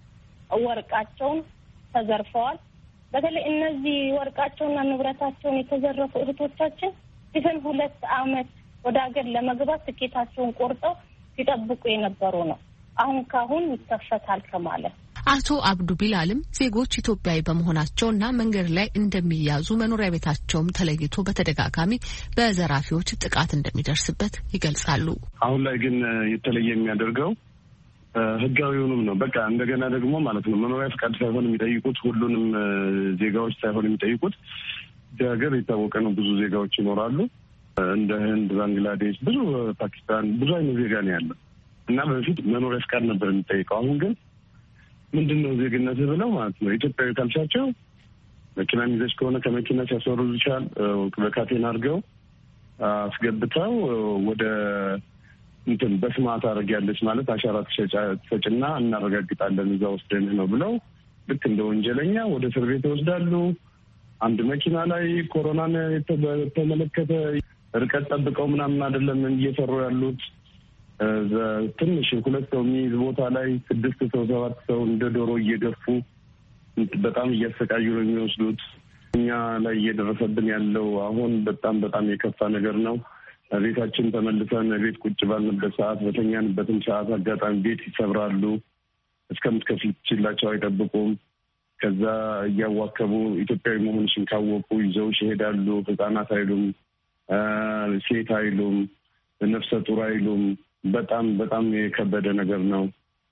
ወርቃቸውን ተዘርፈዋል። በተለይ እነዚህ ወርቃቸውና ንብረታቸውን የተዘረፉ እህቶቻችን ሲፈን 2 አመት ወደ ሀገር ለመግባት ትኬታቸውን ቆርጠው ሲጠብቁ የነበሩ ነው። አሁን ካሁን ይከፈታል ከማለት አቶ አብዱ ቢላልም ዜጎች ኢትዮጵያዊ በመሆናቸውና መንገድ ላይ እንደሚያዙ መኖሪያ ቤታቸውም ተለይቶ በተደጋጋሚ በዘራፊዎች ጥቃት እንደሚደርስበት ይገልጻሉ። አሁን ላይ ግን የተለየ የሚያደርገው ህጋዊውንም ነው። በቃ እንደገና ደግሞ ማለት ነው መኖሪያ ፍቃድ ሳይሆን የሚጠይቁት ሁሉንም ዜጋዎች ሳይሆን የሚጠይቁት ሀገር የታወቀ ነው። ብዙ ዜጋዎች ይኖራሉ እንደ ህንድ፣ ባንግላዴሽ፣ ብዙ ፓኪስታን፣ ብዙ አይነት ዜጋ ነው ያለው እና በፊት መኖሪያ ፍቃድ ነበር የሚጠይቀው። አሁን ግን ምንድነው ዜግነት ብለው ማለት ነው ኢትዮጵያዊ ካልሻቸው መኪና ይዘሽ ከሆነ ከመኪና ሲያስወርዱ ይችላል። በካቴና አድርገው አስገብተው ወደ እንትን በስማት አድርጊያለች ማለት አሻራ ተሰጭና እናረጋግጣለን እዛ ወስደን ነው ብለው ልክ እንደ ወንጀለኛ ወደ እስር ቤት ይወስዳሉ። አንድ መኪና ላይ ኮሮናን የተመለከተ ርቀት ጠብቀው ምናምን አይደለም እየሰሩ ያሉት። ትንሽ 2 ሰው የሚይዝ ቦታ ላይ 6 ሰው 7 ሰው እንደ ዶሮ እየገፉ በጣም እያሰቃዩ ነው የሚወስዱት። እኛ ላይ እየደረሰብን ያለው አሁን በጣም የከፋ ነገር ነው። ቤታችን ተመልሰን ቤት ቁጭ ባልንበት ሰዓት በተኛንበትም ሰዓት አጋጣሚ ቤት ይሰብራሉ። እስከምትከፍቺላቸው አይጠብቁም። ከዛ እያዋከቡ ኢትዮጵያዊ መሆንሽን ካወቁ ይዘውሽ ይሄዳሉ። ህጻናት አይሉም፣ ሴት አይሉም፣ ነፍሰ ጡር አይሉም። በጣም የከበደ ነገር ነው።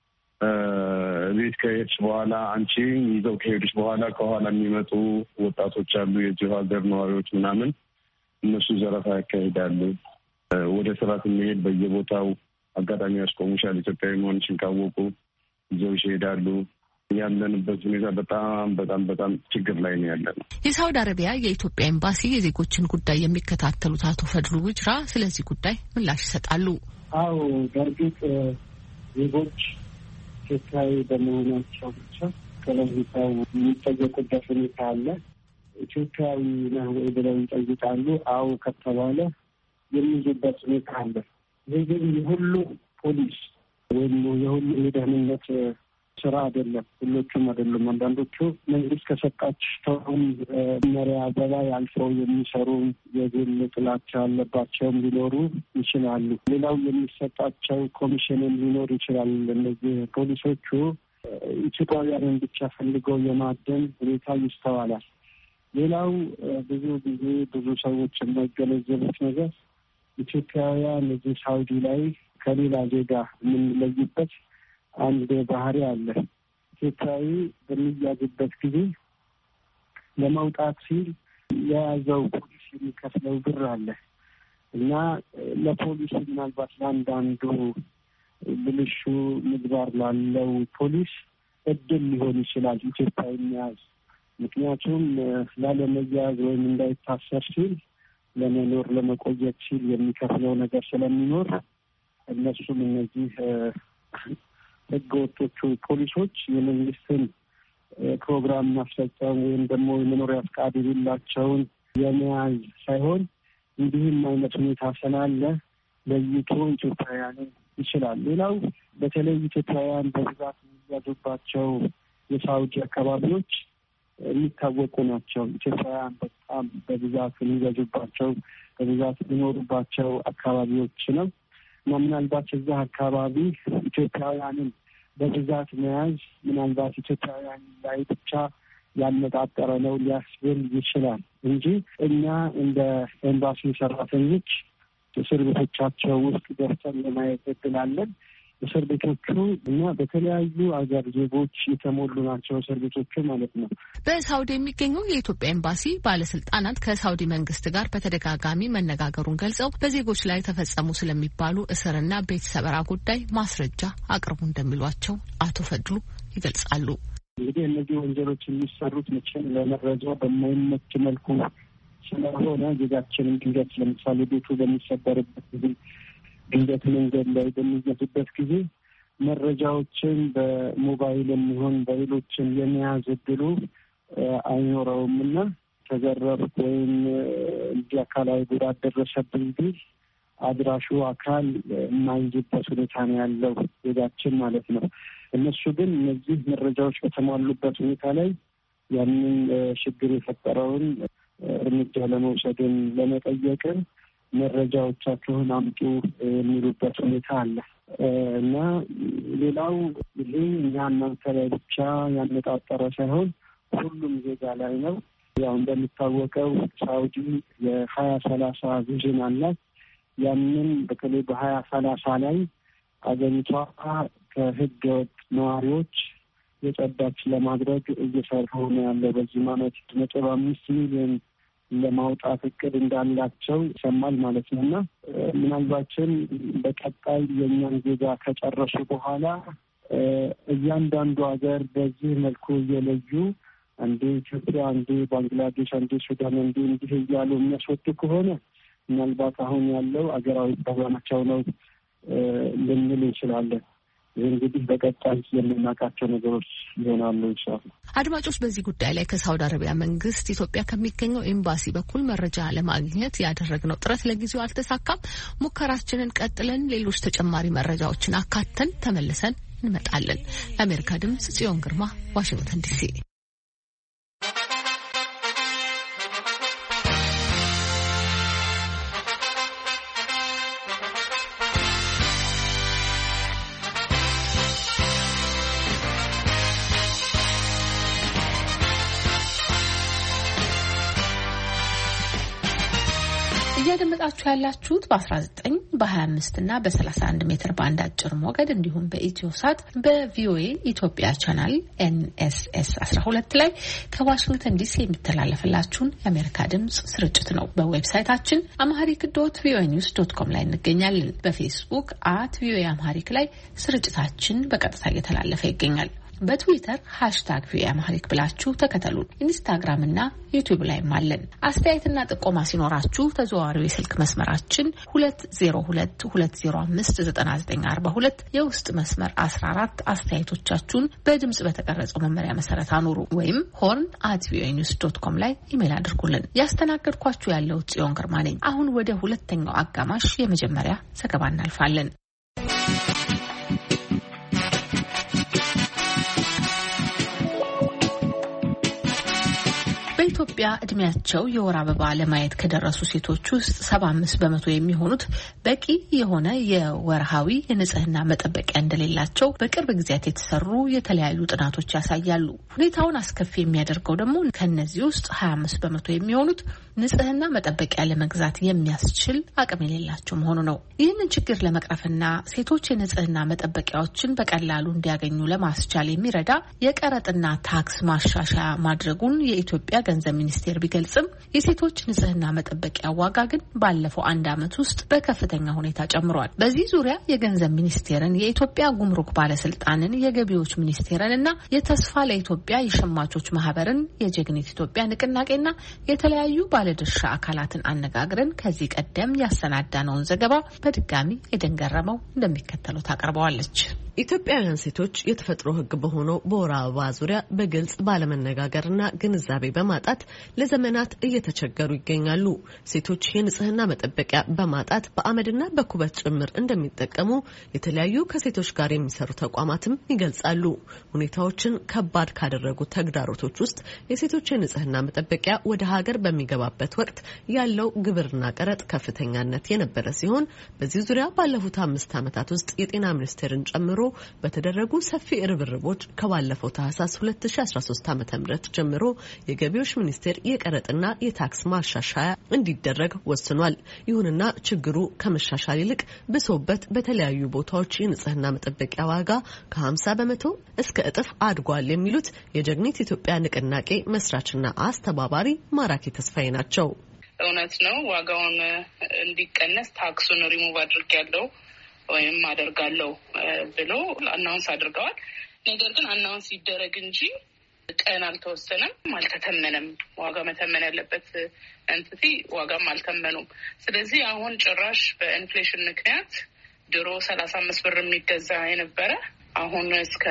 ቤት ከሄድሽ በኋላ አንቺ ይዘው ከሄድሽ በኋላ ከኋላ የሚመጡ ወጣቶች አሉ፣ የዚሁ ሀገር ነዋሪዎች ምናምን፣ እነሱ ዘረፋ ያካሂዳሉ። ወደ ስራ ስንሄድ በየቦታው አጋጣሚ ያስቆሙሻል። ኢትዮጵያዊ መሆንሽን ካወቁ ይዘውሽ ይሄዳሉ። ያለንበት ሁኔታ በጣም ችግር ላይ ነው ያለነው። የሳውዲ አረቢያ የኢትዮጵያ ኤምባሲ የዜጎችን ጉዳይ የሚከታተሉት አቶ ፈድሉ ውጅራ ስለዚህ ጉዳይ ምላሽ ይሰጣሉ። አዎ በእርግጥ ዜጎች ኢትዮጵያዊ በመሆናቸው ብቻ ከለይታው የሚጠየቁበት ሁኔታ አለ። ኢትዮጵያዊ ነው ወይ ብለው ይጠይቃሉ። አዎ ከተባለ የሚይዙበት ሁኔታ አለ። ይህ ግን የሁሉ ፖሊስ ወይም የሁሉ የደህንነት ስራ አይደለም። ሁሎቹም አይደሉም። አንዳንዶቹ መንግስት ከሰጣቸውም መመሪያ በላይ አልፈው የሚሰሩ የግል ጥላቻ ያለባቸውም ሊኖሩ ይችላሉ። ሌላው የሚሰጣቸው ኮሚሽንም ሊኖር ይችላል። እነዚህ ፖሊሶቹ ኢትዮጵያውያንን ብቻ ፈልገው የማደን ሁኔታ ይስተዋላል። ሌላው ብዙ ጊዜ ብዙ ሰዎች የማይገነዘቡት ነገር ኢትዮጵያውያን እዚህ ሳውዲ ላይ ከሌላ ዜጋ የምንለይበት አንድ ባህሪ አለ። ኢትዮጵያዊ በሚያዝበት ጊዜ ለማውጣት ሲል የያዘው ፖሊስ የሚከፍለው ብር አለ እና ለፖሊስ ምናልባት ለአንዳንዱ ብልሹ ምግባር ላለው ፖሊስ እድል ሊሆን ይችላል ኢትዮጵያዊ መያዝ። ምክንያቱም ላለመያዝ ወይም እንዳይታሰር ሲል ለመኖር ለመቆየት ሲል የሚከፍለው ነገር ስለሚኖር እነሱም እነዚህ ህገወጦቹ ፖሊሶች የመንግስትን ፕሮግራም ማስፈጸም ወይም ደግሞ የመኖሪያ ፍቃድ የሌላቸውን የመያዝ ሳይሆን እንዲህም አይነት ሁኔታ ስላለ ለይቶ ኢትዮጵያውያንን ይችላል። ሌላው በተለይ ኢትዮጵያውያን በብዛት የሚያዙባቸው የሳውዲ አካባቢዎች የሚታወቁ ናቸው። ኢትዮጵያውያን በጣም በብዛት የሚገዙባቸው በብዛት የሚኖሩባቸው አካባቢዎች ነው እና ምናልባት እዛ አካባቢ ኢትዮጵያውያንን በብዛት መያዝ ምናልባት ኢትዮጵያውያን ላይ ብቻ ያነጣጠረ ነው ሊያስብል ይችላል እንጂ እኛ እንደ ኤምባሲ ሰራተኞች እስር ቤቶቻቸው ውስጥ ገብተን ለማየት እድላለን። እስር ቤቶቹ እና በተለያዩ አገር ዜጎች የተሞሉ ናቸው። እስር ቤቶቹ ማለት ነው። በሳውዲ የሚገኘው የኢትዮጵያ ኤምባሲ ባለስልጣናት ከሳውዲ መንግስት ጋር በተደጋጋሚ መነጋገሩን ገልጸው በዜጎች ላይ ተፈጸሙ ስለሚባሉ እስርና ቤት ሰበራ ጉዳይ ማስረጃ አቅርቡ እንደሚሏቸው አቶ ፈድሉ ይገልጻሉ። እንግዲህ እነዚህ ወንጀሎች የሚሰሩት መቼም ለመረጃ በማይመች መልኩ ስለሆነ ዜጋችንን ድንገት ለምሳሌ ቤቱ በሚሰበርበት ጊዜ ድንገት መንገድ ላይ በሚገዙበት ጊዜ መረጃዎችን በሞባይል የሚሆን በሌሎችን የመያዝ እድሉ አይኖረውም እና ተዘረፍኩ ወይም እንዲህ አካላዊ ጉዳት ደረሰብኝ ቢል አድራሹ አካል የማይዝበት ሁኔታ ነው ያለው ዜጋችን ማለት ነው። እነሱ ግን እነዚህ መረጃዎች በተሟሉበት ሁኔታ ላይ ያንን ችግር የፈጠረውን እርምጃ ለመውሰድን ለመጠየቅን መረጃዎቻችሁን አምጡ የሚሉበት ሁኔታ አለ እና ሌላው ይሄ እኛ እናንተ ላይ ብቻ ያነጣጠረ ሳይሆን ሁሉም ዜጋ ላይ ነው። ያው እንደሚታወቀው ሳውዲ የ2030 ቪዥን አላት። ያንን በተለይ በ2030 ላይ አገሪቷ ከህገ ወጥ ነዋሪዎች የጸዳች ለማድረግ እየሰሩ ነው ያለው። በዚህ ዓመት 5 ሚሊዮን ለማውጣት እቅድ እንዳላቸው ይሰማል ማለት ነው እና ምናልባትም በቀጣይ የእኛን ዜጋ ከጨረሱ በኋላ እያንዳንዱ ሀገር በዚህ መልኩ እየለዩ አንዴ ኢትዮጵያ፣ አንዴ ባንግላዴሽ፣ አንዴ ሱዳን፣ አንዴ እንዲህ እያሉ የሚያስወጡ ከሆነ ምናልባት አሁን ያለው አገራዊ ፕሮግራማቸው ነው ልንል እንችላለን። ይህ እንግዲህ በቀጣይ የምናውቃቸው ነገሮች ይሆናሉ ይችላሉ። አድማጮች፣ በዚህ ጉዳይ ላይ ከሳውዲ አረቢያ መንግስት ኢትዮጵያ ከሚገኘው ኤምባሲ በኩል መረጃ ለማግኘት ያደረግነው ጥረት ለጊዜው አልተሳካም። ሙከራችንን ቀጥለን ሌሎች ተጨማሪ መረጃዎችን አካተን ተመልሰን እንመጣለን። ለአሜሪካ ድምጽ ጽዮን ግርማ፣ ዋሽንግተን ዲሲ። እያደመጣችሁ ያላችሁት በ19 በ25 እና በ31 ሜትር ባንድ አጭር ሞገድ እንዲሁም በኢትዮ ሳት በቪኦኤ ኢትዮጵያ ቻናል NSS 12 ላይ ከዋሽንግተን ዲሲ የሚተላለፍላችሁን የአሜሪካ ድምጽ ስርጭት ነው። በዌብሳይታችን amharic.voanews.com ላይ እንገኛለን። በፌስቡክ @voa amharic ላይ ስርጭታችን በቀጥታ እየተላለፈ ይገኛል። በትዊተር #ቪኦኤአምሃሪክ ብላችሁ ተከተሉን። ኢንስታግራም እና ዩቲዩብ ላይም አለን። አስተያየትና ጥቆማ ሲኖራችሁ ተዘዋዋሪው የስልክ መስመራችን 2022059942 የውስጥ መስመር 14 አስተያየቶቻችሁን በድምጽ በተቀረጸው መመሪያ መሰረት አኑሩ ወይም horn@voanews.com ላይ ኢሜል አድርጉልን። ያስተናገድኳችሁ ያለው ጽዮን ግርማ ነኝ። አሁን ወደ ሁለተኛው አጋማሽ የመጀመሪያ ዘገባ እናልፋለን። በኢትዮጵያ እድሜያቸው የወር አበባ ለማየት ከደረሱ ሴቶች ውስጥ 75% የሚሆኑት በቂ የሆነ የወርሃዊ የንጽህና መጠበቂያ እንደሌላቸው በቅርብ ጊዜያት የተሰሩ የተለያዩ ጥናቶች ያሳያሉ። ሁኔታውን አስከፊ የሚያደርገው ደግሞ ከነዚህ ውስጥ 25% የሚሆኑት ንጽህና መጠበቂያ ለመግዛት የሚያስችል አቅም የሌላቸው መሆኑ ነው። ይህንን ችግር ለመቅረፍና ሴቶች የንጽህና መጠበቂያዎችን በቀላሉ እንዲያገኙ ለማስቻል የሚረዳ የቀረጥና ታክስ ማሻሻያ ማድረጉን የኢትዮጵያ ገንዘብ ሚኒስቴር ቢገልጽም የሴቶች ንጽህና መጠበቂያ ዋጋ ግን ባለፈው አንድ ዓመት ውስጥ በከፍተኛ ሁኔታ ጨምሯል። በዚህ ዙሪያ የገንዘብ ሚኒስቴርን፣ የኢትዮጵያ ጉምሩክ ባለስልጣንን፣ የገቢዎች ሚኒስቴርን እና የተስፋ ለኢትዮጵያ የሸማቾች ማህበርን፣ የጀግኒት ኢትዮጵያ ንቅናቄና የተለያዩ ባለድርሻ አካላትን አነጋግረን ከዚህ ቀደም ያሰናዳነውን ዘገባ በድጋሚ የደንገረመው እንደሚከተለው ታቀርበዋለች። ኢትዮጵያውያን ሴቶች የተፈጥሮ ሕግ በሆነው በወር አበባ ዙሪያ በግልጽ ባለመነጋገርና ግንዛቤ በማጣት ለዘመናት እየተቸገሩ ይገኛሉ። ሴቶች የንጽህና መጠበቂያ በማጣት በአመድና በኩበት ጭምር እንደሚጠቀሙ የተለያዩ ከሴቶች ጋር የሚሰሩ ተቋማትም ይገልጻሉ። ሁኔታዎችን ከባድ ካደረጉ ተግዳሮቶች ውስጥ የሴቶች የንጽህና መጠበቂያ ወደ ሀገር በሚገባበት ወቅት ያለው ግብርና ቀረጥ ከፍተኛነት የነበረ ሲሆን በዚህ ዙሪያ ባለፉት 5 ዓመታት ውስጥ የጤና ሚኒስቴርን ጨምሮ በተደረጉ ሰፊ ርብርቦች ከባለፈው ታህሳስ 2013 ዓ.ም ጀምሮ የገቢዎች ሚኒስቴር የቀረጥና የታክስ ማሻሻያ እንዲደረግ ወስኗል። ይሁንና ችግሩ ከመሻሻል ይልቅ ብሶበት በተለያዩ ቦታዎች የንጽህና መጠበቂያ ዋጋ ከ50% እስከ እጥፍ አድጓል የሚሉት የጀግኒት ኢትዮጵያ ንቅናቄ መስራችና አስተባባሪ ማራኪ ተስፋዬ ናቸው። እውነት ነው። ዋጋውን እንዲቀነስ ታክሱን ሪሙቭ አድርጌያለሁ ወይም አደርጋለሁ ብሎ አናውንስ አድርገዋል። ነገር ግን አናውንስ ይደረግ እንጂ ቀን አልተወሰነም፣ አልተተመነም። ዋጋ መተመን ያለበት እንትቲ ዋጋም አልተመኑም። ስለዚህ አሁን ጭራሽ በኢንፍሌሽን ምክንያት ድሮ 35 ብር የሚገዛ የነበረ አሁን እስከ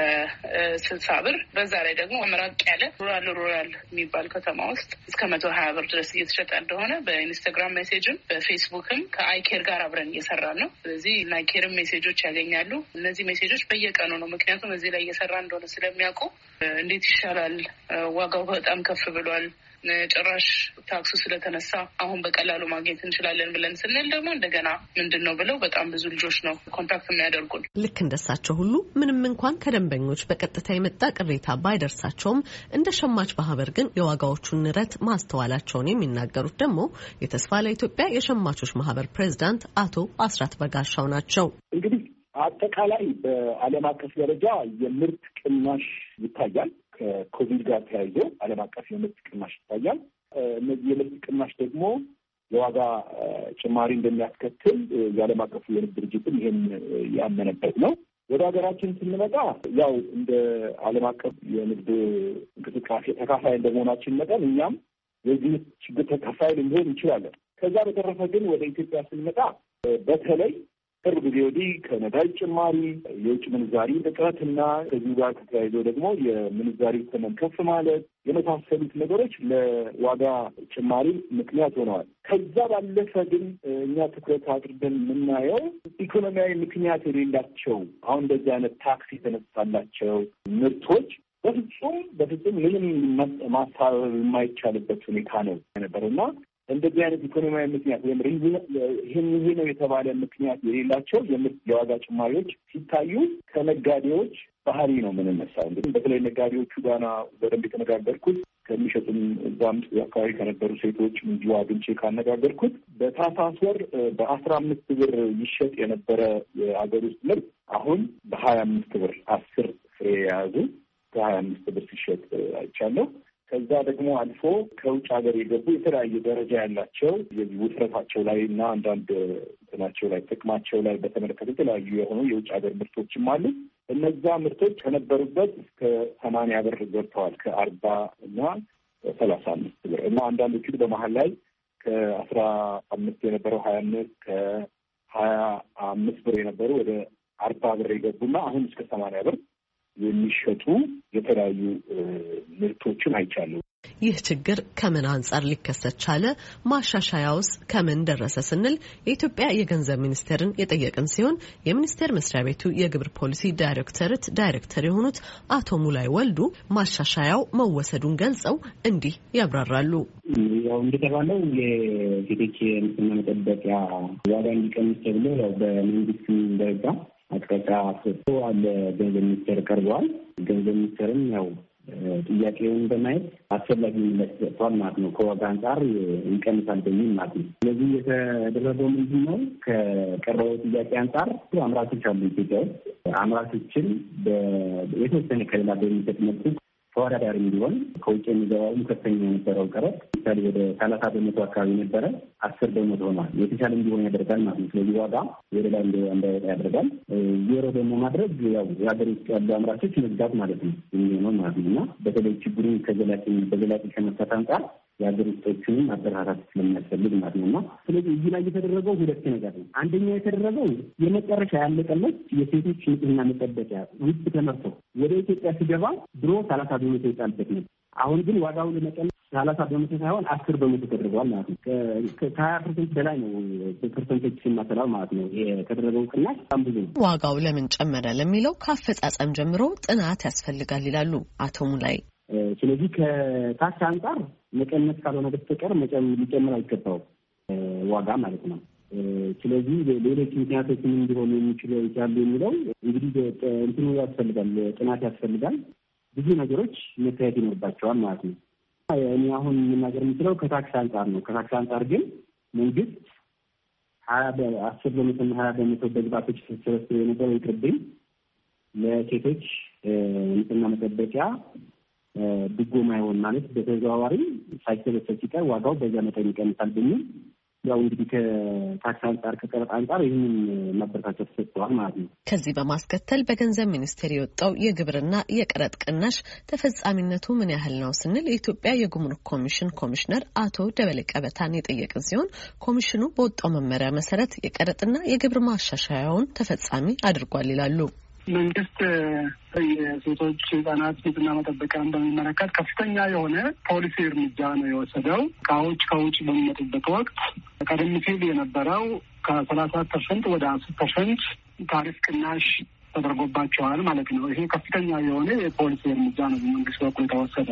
60 ብር፣ በዛ ላይ ደግሞ መራቅ ያለ ሩራል የሚባል ከተማ ውስጥ እስከ 120 ብር ድረስ እየተሸጠ እንደሆነ በኢንስታግራም ሜሴጅም በፌስቡክም ከአይኬር ጋር አብረን እየሰራን ነው። ስለዚህ አይኬርም ሜሴጆች ያገኛሉ። እነዚህ ሜሴጆች በየቀኑ ነው። ምክንያቱም እዚህ ላይ እየሰራ እንደሆነ ስለሚያውቁ እንዴት ይሻላል፣ ዋጋው በጣም ከፍ ብሏል፣ ጭራሽ ታክሱ ስለተነሳ አሁን በቀላሉ ማግኘት እንችላለን ብለን ስንል ደግሞ እንደገና ምንድን ነው ብለው በጣም ብዙ ልጆች ነው ኮንታክት የሚያደርጉን። ልክ እንደሳቸው ሁሉ ምንም እንኳን ከደንበኞች በቀጥታ የመጣ ቅሬታ ባይደርሳቸውም እንደ ሸማች ማህበር ግን የዋጋዎቹን ንረት ማስተዋላቸውን የሚናገሩት ደግሞ የተስፋ ለኢትዮጵያ የሸማቾች ማህበር ፕሬዚዳንት አቶ አስራት በጋሻው ናቸው። እንግዲህ አጠቃላይ በዓለም አቀፍ ደረጃ የምርት ቅናሽ ይታያል። ከኮቪድ ጋር ተያይዞ ዓለም አቀፍ የምርት ቅናሽ ይታያል። እነዚህ የምርት ቅናሽ ደግሞ የዋጋ ጭማሪ እንደሚያስከትል የዓለም አቀፉ የንግድ ድርጅትም ይህን ያመነበት ነው። ወደ ሀገራችን ስንመጣ ያው እንደ ዓለም አቀፍ የንግድ እንቅስቃሴ ተካፋይ እንደመሆናችን መጠን እኛም የዚህ ችግር ተካፋይ ልንሆን እንችላለን። ከዛ በተረፈ ግን ወደ ኢትዮጵያ ስንመጣ በተለይ ቅርብ ጊዜ ወዲህ ከነዳጅ ጭማሪ፣ የውጭ ምንዛሪ እጥረትና ከዚህ ጋር ተያይዞ ደግሞ የምንዛሪ ተመን ከፍ ማለት የመሳሰሉት ነገሮች ለዋጋ ጭማሪ ምክንያት ሆነዋል። ከዛ ባለፈ ግን እኛ ትኩረት አድርገን የምናየው ኢኮኖሚያዊ ምክንያት የሌላቸው አሁን እንደዚህ አይነት ታክስ የተነሳላቸው ምርቶች በፍጹም ምንም ማሳበብ የማይቻልበት ሁኔታ ነው የነበረውና እንደዚህ አይነት ኢኮኖሚያዊ ምክንያት ወይም ይሄ ነው የተባለ ምክንያት የሌላቸው የዋጋ ጭማሪዎች ሲታዩ ከነጋዴዎች ባህሪ ነው የምንነሳው። እንግዲህ በተለይ ነጋዴዎቹ ጋና በደንብ የተነጋገርኩት ከሚሸጡም እዛም አካባቢ ከነበሩ ሴቶች እንዲሁ አግኝቼ ካነጋገርኩት በታህሳስ ወር በ15 ብር ይሸጥ የነበረ የሀገር ውስጥ ምርት አሁን በ25 ብር 10 ፍሬ የያዙ በ25 ብር ሲሸጥ አይቻለሁ። ከዛ ደግሞ አልፎ ከውጭ ሀገር የገቡ የተለያየ ደረጃ ያላቸው የዚህ ውፍረታቸው ላይ እና አንዳንድ እንትናቸው ላይ ጥቅማቸው ላይ በተመለከተ የተለያዩ የሆኑ የውጭ ሀገር ምርቶችም አሉ። እነዛ ምርቶች ከነበሩበት እስከ 80 ብር ገብተዋል። ከ40 እና 35 ብር እና አንዳንዶቹ በመሀል ላይ ከ15 የነበረው 25 ከ25 ብር የነበሩ ወደ 40 ብር የገቡና አሁን እስከ 80 ብር የሚሸጡ የተለያዩ ምርቶችን አይቻለሁ። ይህ ችግር ከምን አንጻር ሊከሰት ቻለ? ማሻሻያውስ ከምን ደረሰ ስንል የኢትዮጵያ የገንዘብ ሚኒስቴርን የጠየቅን ሲሆን የሚኒስቴር መስሪያ ቤቱ የግብር ፖሊሲ ዳይሬክተር የሆኑት አቶ ሙላይ ወልዱ ማሻሻያው መወሰዱን ገልጸው እንዲህ ያብራራሉ። ያው እንደተባለው የሴቶች የንጽህና መጠበቂያ ዋጋ እንዲቀንስ ተብሎ ያው በመንግስት ደረጃ አቅጣጫ ሰጥቶ ለገንዘብ ሚኒስቴር ቀርበዋል። ገንዘብ ሚኒስቴርም ያው ጥያቄውን በማየት አስፈላጊ ምላሽ ሰጥቷል ማለት ነው። ከዋጋ አንጻር ይቀንሳል በሚል ማለት ነው። ስለዚህ የተደረገው ምንድን ነው? ከቀረበው ጥያቄ አንጻር አምራቾች አሉ ኢትዮጵያ ውስጥ አምራቾችን የተወሰነ ከሌላ በሚሰጥ መልኩ ተወዳዳሪ እንዲሆን ከውጭ የሚገባውም ከፍተኛ የነበረው ቀረጥ ምሳሌ ወደ 30 በመቶ አካባቢ ነበረ 10 በመቶ ሆኗል። የተሻለ እንዲሆን ያደርጋል ማለት ነው። ስለዚህ ዋጋ ወደ ላይ እንዳይወጣ ያደርጋል። ዜሮ ደግሞ ማድረግ ያው የሀገር ውስጥ ያሉ አምራቾች መዝጋት ማለት ነው የሚሆነው ማለት ነው እና በተለይ ችግሩን በዘላቂ ከመፍታት አንጻር የሀገር ውስጦችንም ማበረታታት ስለሚያስፈልግ ማለት ነው እና ስለዚህ እዚህ ላይ የተደረገው ሁለት ነገር ነው። አንደኛው የተደረገው የመጨረሻ ያለቀለት የሴቶች ንጽህና መጠበቂያ ውስጥ ተመርቶ ወደ ኢትዮጵያ ሲገባ ድሮ 30 በመቶ ይጣልበት ነው። አሁን ግን ዋጋውን ለመቀነስ 30 በመቶ ሳይሆን 10 በመቶ ተደርጓል ማለት ነው። ከ20% በላይ ነው ፐርሰንቴጅ ሲማሰላው ማለት ነው። የተደረገው ቅናሽ በጣም ብዙ ነው። ዋጋው ለምን ጨመረ ለሚለው ከአፈጻጸም ጀምሮ ጥናት ያስፈልጋል ይላሉ አቶ ሙላይ። ስለዚህ ከታክስ አንጻር መቀነስ ካልሆነ በስተቀር ሊጨምር አይገባው ዋጋ ማለት ነው። ስለዚህ ሌሎች ምክንያቶች ምን እንዲሆኑ ይችላሉ የሚለው እንግዲህ እንትኑ ያስፈልጋል፣ ጥናት ያስፈልጋል። ብዙ ነገሮች መታየት ይኖርባቸዋል ማለት ነው። እኔ አሁን የምናገር የምችለው ከታክስ አንጻር ነው። ከታክስ አንጻር ግን መንግስት 10 በመቶና 20 በመቶ በግብአቶች ተሰበስቦ የነበረው ይቅርብኝ ለሴቶች ንጽህና መጠበቂያ ድጎማ ይሆን ማለት በተዘዋዋሪ ሳይሰበሰብ ሲቀር ዋጋው በዛ መጠን ይቀንሳል በሚል ያው እንግዲህ ከታክስ አንጻር ከቀረጥ አንጻር ይህንን ማበረታቻ ተሰጥቷል ማለት ነው። ከዚህ በማስከተል በገንዘብ ሚኒስቴር የወጣው የግብርና የቀረጥ ቅናሽ ተፈጻሚነቱ ምን ያህል ነው ስንል የኢትዮጵያ የጉምሩክ ኮሚሽን ኮሚሽነር አቶ ደበሌ ቀበታን የጠየቅን ሲሆን ኮሚሽኑ በወጣው መመሪያ መሰረት የቀረጥና የግብር ማሻሻያውን ተፈጻሚ አድርጓል ይላሉ። መንግስት የሴቶች ህጻናት ንጽህና መጠበቂያን በሚመለከት ከፍተኛ የሆነ ፖሊሲ እርምጃ ነው የወሰደው። እቃዎች ከውጭ በሚመጡበት ወቅት ቀደም ሲል የነበረው ከ30% ወደ 10% ታሪፍ ቅናሽ ተደርጎባቸዋል ማለት ነው። ይሄ ከፍተኛ የሆነ የፖሊሲ እርምጃ ነው በመንግስት በኩል የተወሰደ።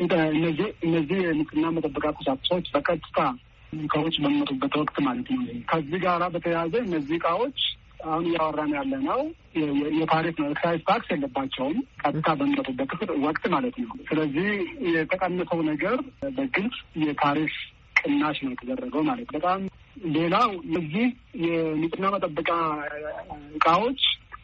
እነዚህ የንጽህና መጠበቂያ ቁሳቁሶች በቀጥታ ከውጭ በሚመጡበት ወቅት ማለት ነው። ከዚህ ጋራ በተያያዘ እነዚህ እቃዎች አሁን እያወራን ያለ ነው የታሪፍ ነው። ኤክሳይዝ ታክስ የለባቸውም ቀጥታ በሚመጡበት ወቅት ማለት ነው። ስለዚህ የተቀነሰው ነገር በግልጽ የታሪፍ ቅናሽ ነው የተደረገው ማለት ነው። በጣም ሌላው እዚህ የንጽህና መጠበቂያ እቃዎች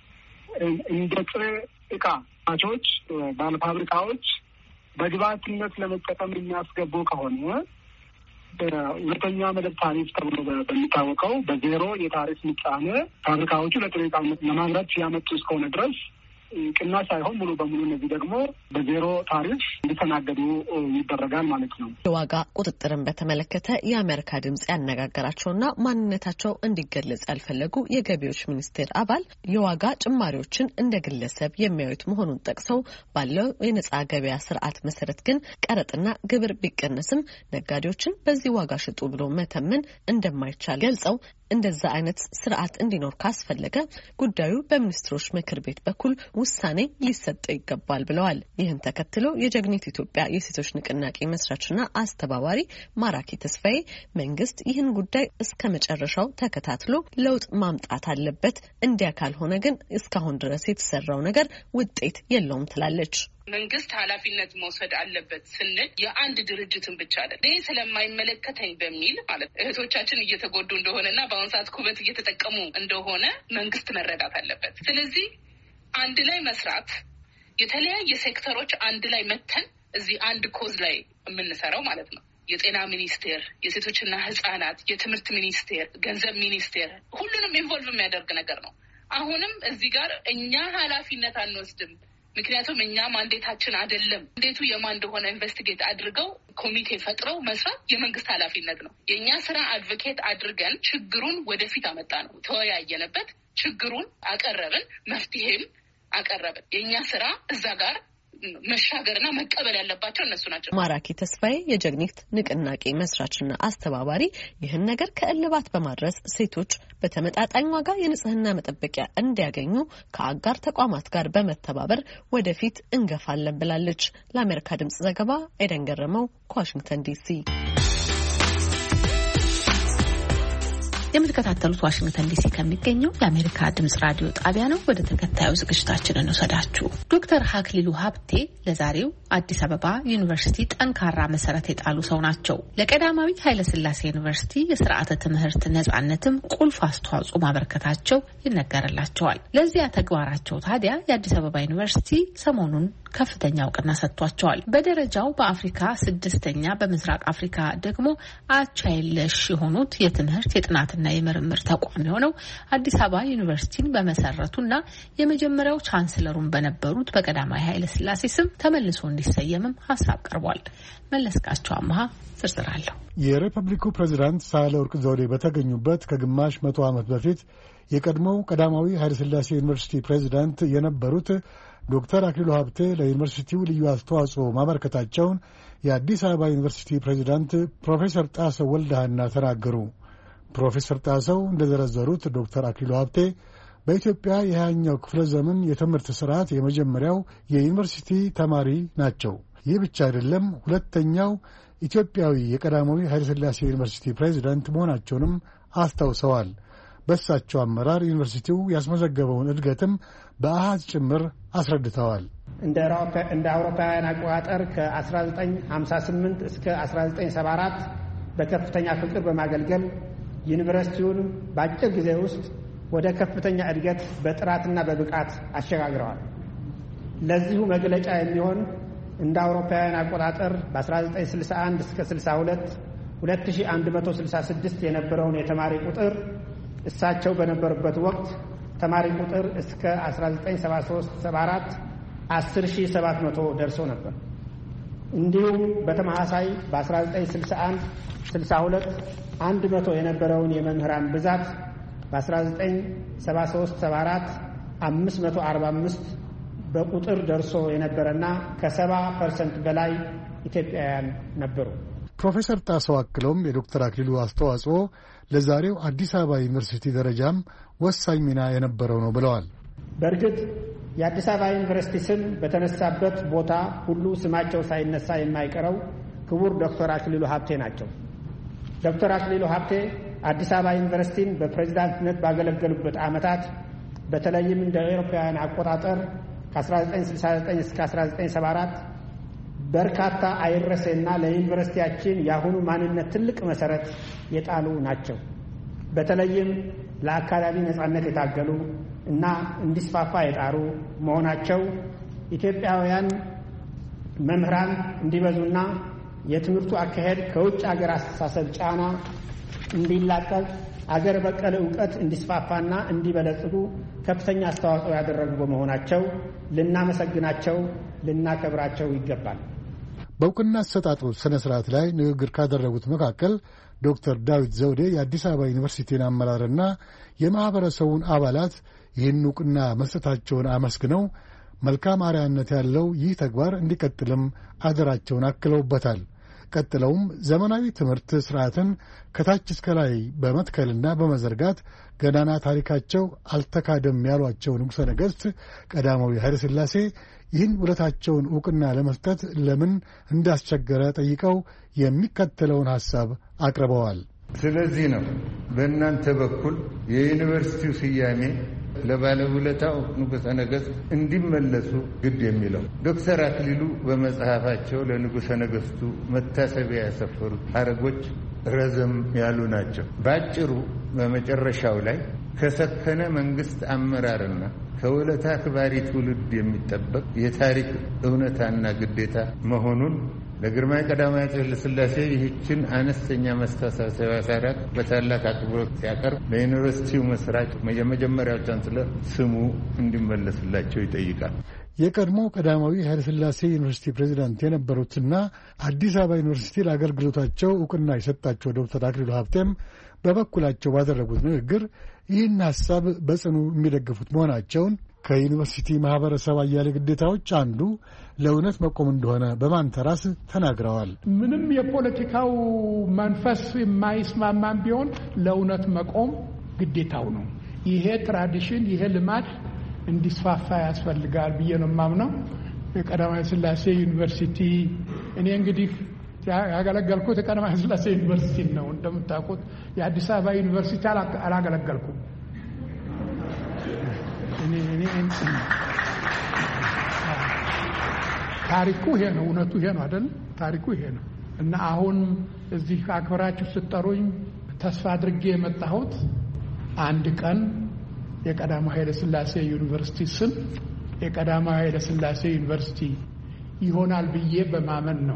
እንደ ጥሬ እቃ ቻዎች ባለፋብሪካዎች በግብዓትነት ለመጠቀም የሚያስገቡ ከሆነ ሁለተኛ መደብ ታሪፍ ተብሎ በሚታወቀው በዜሮ የታሪፍ ምጣኔ ፋብሪካዎቹ ለጥሬ ዕቃ ለማምረት ያመጡ እስከሆነ ድረስ ቅናሽ ሳይሆን ሙሉ በሙሉ እነዚህ ደግሞ በዜሮ ታሪፍ እንዲተናገዱ ይደረጋል ማለት ነው። የዋጋ ቁጥጥርን በተመለከተ የአሜሪካ ድምጽ ያነጋገራቸውና ማንነታቸው እንዲገለጽ ያልፈለጉ የገቢዎች ሚኒስቴር አባል የዋጋ ጭማሪዎችን እንደ ግለሰብ የሚያዩት መሆኑን ጠቅሰው ባለው የነጻ ገበያ ስርዓት መሰረት ግን ቀረጥና ግብር ቢቀነስም ነጋዴዎችን በዚህ ዋጋ ሽጡ ብሎ መተመን እንደማይቻል ገልጸው እንደዛ አይነት ስርዓት እንዲኖር ካስፈለገ ጉዳዩ በሚኒስትሮች ምክር ቤት በኩል ውሳኔ ሊሰጠው ይገባል ብለዋል። ይህን ተከትሎ የጀግኒት ኢትዮጵያ የሴቶች ንቅናቄ መስራችና አስተባባሪ ማራኪ ተስፋዬ መንግስት ይህን ጉዳይ እስከ መጨረሻው ተከታትሎ ለውጥ ማምጣት አለበት፣ እንዲያ ካልሆነ ግን እስካሁን ድረስ የተሰራው ነገር ውጤት የለውም ትላለች። መንግስት ኃላፊነት መውሰድ አለበት ስንል የአንድ ድርጅትን ብቻ አይደለም። እኔ ስለማይመለከተኝ በሚል ማለት እህቶቻችን እየተጎዱ እንደሆነና በአሁኑ ሰዓት ኩበት እየተጠቀሙ እንደሆነ መንግስት መረዳት አለበት። ስለዚህ አንድ ላይ መስራት የተለያየ ሴክተሮች አንድ ላይ መተን እዚህ አንድ ኮዝ ላይ የምንሰራው ማለት ነው። የጤና ሚኒስቴር፣ የሴቶችና ህጻናት፣ የትምህርት ሚኒስቴር፣ ገንዘብ ሚኒስቴር ሁሉንም ኢንቮልቭ የሚያደርግ ነገር ነው። አሁንም እዚህ ጋር እኛ ኃላፊነት አንወስድም። ምክንያቱም እኛ ማንዴታችን አይደለም። እንዴቱ የማን እንደሆነ ኢንቨስቲጌት አድርገው ኮሚቴ ፈጥረው መስራት የመንግስት ኃላፊነት ነው። የእኛ ስራ አድቮኬት አድርገን ችግሩን ወደፊት አመጣ ነው። ተወያየንበት፣ ችግሩን አቀረብን፣ መፍትሄም አቀረብን። የእኛ ስራ እዛ ጋር መሻገርና መቀበል ያለባቸው እነሱ ናቸው። ማራኪ ተስፋዬ የጀግኒት ንቅናቄ መስራችና አስተባባሪ ይህን ነገር ከእልባት በማድረስ ሴቶች በተመጣጣኝ ዋጋ የንጽህና መጠበቂያ እንዲያገኙ ከአጋር ተቋማት ጋር በመተባበር ወደፊት እንገፋለን ብላለች። ለአሜሪካ ድምጽ ዘገባ ኤደን ገረመው ከዋሽንግተን ዲሲ። የምትከታተሉት ዋሽንግተን ዲሲ ከሚገኘው የአሜሪካ ድምጽ ራዲዮ ጣቢያ ነው። ወደ ተከታዩ ዝግጅታችን እንወሰዳችሁ። ዶክተር አክሊሉ ሀብቴ ለዛሬው አዲስ አበባ ዩኒቨርሲቲ ጠንካራ መሰረት የጣሉ ሰው ናቸው። ለቀዳማዊ ኃይለሥላሴ ዩኒቨርሲቲ የስርዓተ ትምህርት ነጻነትም ቁልፍ አስተዋጽኦ ማበርከታቸው ይነገርላቸዋል። ለዚያ ተግባራቸው ታዲያ የአዲስ አበባ ዩኒቨርሲቲ ሰሞኑን ከፍተኛ እውቅና ሰጥቷቸዋል። በደረጃው በአፍሪካ 6ኛ፣ በምስራቅ አፍሪካ ደግሞ አቻ የለሽ የሆኑት የትምህርት የጥናትና የምርምር ተቋም የሆነው አዲስ አበባ ዩኒቨርሲቲን በመሰረቱና የመጀመሪያው ቻንስለሩን በነበሩት በቀዳማዊ ኃይለሥላሴ ስም ተመልሶ እንዲሰየምም ሀሳብ ቀርቧል። መለስካቸው አማሃ ዝርዝር አለው። የሪፐብሊኩ ፕሬዝዳንት ሳህለወርቅ ዘውዴ በተገኙበት ከግማሽ 100 ዓመት በፊት የቀድሞው ቀዳማዊ ኃይለሥላሴ ዩኒቨርሲቲ ፕሬዝዳንት የነበሩት ዶክተር አክሊሉ ሀብቴ ለዩኒቨርሲቲው ልዩ አስተዋጽኦ ማበርከታቸውን የአዲስ አበባ ዩኒቨርሲቲ ፕሬዝዳንት ፕሮፌሰር ጣሰው ወልደሃና ተናገሩ። ፕሮፌሰር ጣሰው እንደዘረዘሩት ዶክተር አክሊሉ ሀብቴ በኢትዮጵያ የ20ኛው ክፍለ ዘመን የትምህርት ስርዓት የመጀመሪያው የዩኒቨርሲቲ ተማሪ ናቸው። ይህ ብቻ አይደለም፣ ሁለተኛው ኢትዮጵያዊ የቀዳማዊ ኃይለሥላሴ ዩኒቨርሲቲ ፕሬዝዳንት መሆናቸውንም አስታውሰዋል። በእሳቸው አመራር ዩኒቨርሲቲው ያስመዘገበውን እድገትም በአሃዝ ጭምር አስረድተዋል። እንደ አውሮፓውያን አቆጣጠር ከ1958 እስከ 1974 በከፍተኛ ፍቅር በማገልገል ዩኒቨርሲቲውን በአጭር ጊዜ ውስጥ ወደ ከፍተኛ እድገት በጥራትና በብቃት አሸጋግረዋል። ለዚሁ መግለጫ የሚሆን እንደ አውሮፓውያን አቆጣጠር በ1961 እስከ 62 2166 የነበረውን የተማሪ ቁጥር እሳቸው በነበሩበት ወቅት ተማሪ ቁጥር እስከ 1973-74 10700 ደርሶ ነበር። እንዲሁም በተመሳሳይ በ1961-62 100 የነበረውን የመምህራን ብዛት በ1973-74 545 በቁጥር ደርሶ የነበረና ከ70% በላይ ኢትዮጵያውያን ነበሩ። ፕሮፌሰር ጣሰው አክለውም የዶክተር አክሊሉ አስተዋጽኦ ለዛሬው አዲስ አበባ ዩኒቨርሲቲ ደረጃም ወሳኝ ሚና የነበረው ነው ብለዋል። በእርግጥ የአዲስ አበባ ዩኒቨርሲቲ ስም በተነሳበት ቦታ ሁሉ ስማቸው ሳይነሳ የማይቀረው ክቡር ዶክተር አክሊሉ ሀብቴ ናቸው። ዶክተር አክሊሉ ሀብቴ አዲስ አበባ ዩኒቨርሲቲን በፕሬዝዳንትነት ባገለገሉበት ዓመታት በተለይም እንደ አውሮፓውያን አቆጣጠር ከ1969 እስከ 1974 በርካታ አይረሴና ለዩኒቨርሲቲያችን የአሁኑ ማንነት ትልቅ መሰረት የጣሉ ናቸው። በተለይም ለአካዳሚ ነጻነት የታገሉ እና እንዲስፋፋ የጣሩ መሆናቸው ኢትዮጵያውያን መምህራን እንዲበዙና የትምህርቱ አካሄድ ከውጭ አገር አስተሳሰብ ጫና እንዲላቀቅ አገር በቀል ዕውቀት እንዲስፋፋና እንዲበለጽጉ ከፍተኛ አስተዋጽኦ ያደረጉ በመሆናቸው ልናመሰግናቸው፣ ልናከብራቸው ይገባል። በእውቅና አሰጣጡ ስነ ስርዓት ላይ ንግግር ካደረጉት መካከል ዶክተር ዳዊት ዘውዴ የአዲስ አበባ ዩኒቨርሲቲን አመራርና የማህበረሰቡን አባላት ይህን እውቅና መስጠታቸውን አመስግነው መልካም አርአያነት ያለው ይህ ተግባር እንዲቀጥልም አደራቸውን አክለውበታል። ቀጥለውም ዘመናዊ ትምህርት ስርዓትን ከታች እስከ ላይ በመትከልና በመዘርጋት ገናና ታሪካቸው አልተካደም ያሏቸው ንጉሠ ነገሥት ቀዳማዊ ኃይለ ሥላሴ ይህን ውለታቸውን ዕውቅና ለመስጠት ለምን እንዳስቸገረ ጠይቀው የሚከተለውን ሐሳብ አቅርበዋል። ስለዚህ ነው በእናንተ በኩል የዩኒቨርሲቲው ስያሜ ለባለውለታው ንጉሠ ነገሥት እንዲመለሱ ግድ የሚለው። ዶክተር አክሊሉ በመጽሐፋቸው ለንጉሠ ነገሥቱ መታሰቢያ ያሰፈሩት ሐረጎች ረዘም ያሉ ናቸው። ባጭሩ በመጨረሻው ላይ ከሰከነ መንግስት አመራርና ከውለታ አክባሪ ትውልድ የሚጠበቅ የታሪክ እውነታና ግዴታ መሆኑን ለግርማዊ ቀዳማዊ አፄ ኃይለ ሥላሴ ይህችን አነስተኛ መስተሳሰቢያ ሰነድ በታላቅ አክብሮት ሲያቀርብ ለዩኒቨርሲቲው መስራች የመጀመሪያው ቻንስለር ስሙ እንዲመለስላቸው ይጠይቃል። የቀድሞ ቀዳማዊ ኃይለ ሥላሴ ዩኒቨርሲቲ ፕሬዚዳንት የነበሩትና አዲስ አበባ ዩኒቨርሲቲ ለአገልግሎታቸው እውቅና የሰጣቸው ዶክተር አክሊሉ ሀብቴም በበኩላቸው ባደረጉት ንግግር ይህን ሐሳብ በጽኑ የሚደግፉት መሆናቸውን ከዩኒቨርሲቲ ማህበረሰብ አያሌ ግዴታዎች አንዱ ለእውነት መቆም እንደሆነ በማንተራስ ተናግረዋል። ምንም የፖለቲካው መንፈስ የማይስማማም ቢሆን ለእውነት መቆም ግዴታው ነው። ይሄ ትራዲሽን፣ ይሄ ልማድ እንዲስፋፋ ያስፈልጋል ብዬ ነው የማምነው። የቀዳማዊ ሥላሴ ዩኒቨርሲቲ እኔ እንግዲህ ያገለገልኩት የቀዳማዊ ሥላሴ ዩኒቨርሲቲ ነው። እንደምታውቁት የአዲስ አበባ ዩኒቨርሲቲ አላገለገልኩም። ታሪኩ ይሄ ነው፣ እውነቱ ይሄ ነው አይደል? ታሪኩ ይሄ ነው እና አሁን እዚህ አክብራችሁ ስትጠሩኝ ተስፋ አድርጌ የመጣሁት አንድ ቀን የቀዳማዊ ኃይለ ሥላሴ ዩኒቨርሲቲ ስም የቀዳማዊ ኃይለ ሥላሴ ዩኒቨርሲቲ ይሆናል ብዬ በማመን ነው።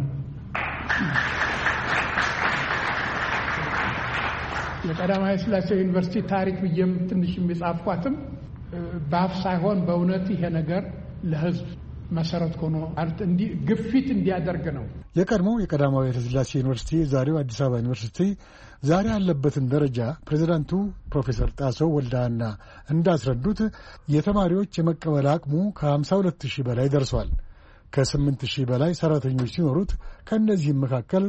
የቀዳማዊ ኃይለ ሥላሴ ዩኒቨርሲቲ ታሪክ ብዬም ትንሽ የሚጻፍኳትም ባፍ ሳይሆን በእውነት ይሄ ነገር ለሕዝብ መሰረት ሆኖ ግፊት እንዲያደርግ ነው። የቀድሞው የቀዳማዊ ኃይለ ሥላሴ ዩኒቨርሲቲ ዛሬው አዲስ አበባ ዩኒቨርሲቲ ዛሬ ያለበትን ደረጃ ፕሬዚዳንቱ ፕሮፌሰር ጣሰው ወልደሃና እንዳስረዱት የተማሪዎች የመቀበል አቅሙ ከ52,000 በላይ ደርሷል። ከ8,000 በላይ ሰራተኞች ሲኖሩት ከእነዚህም መካከል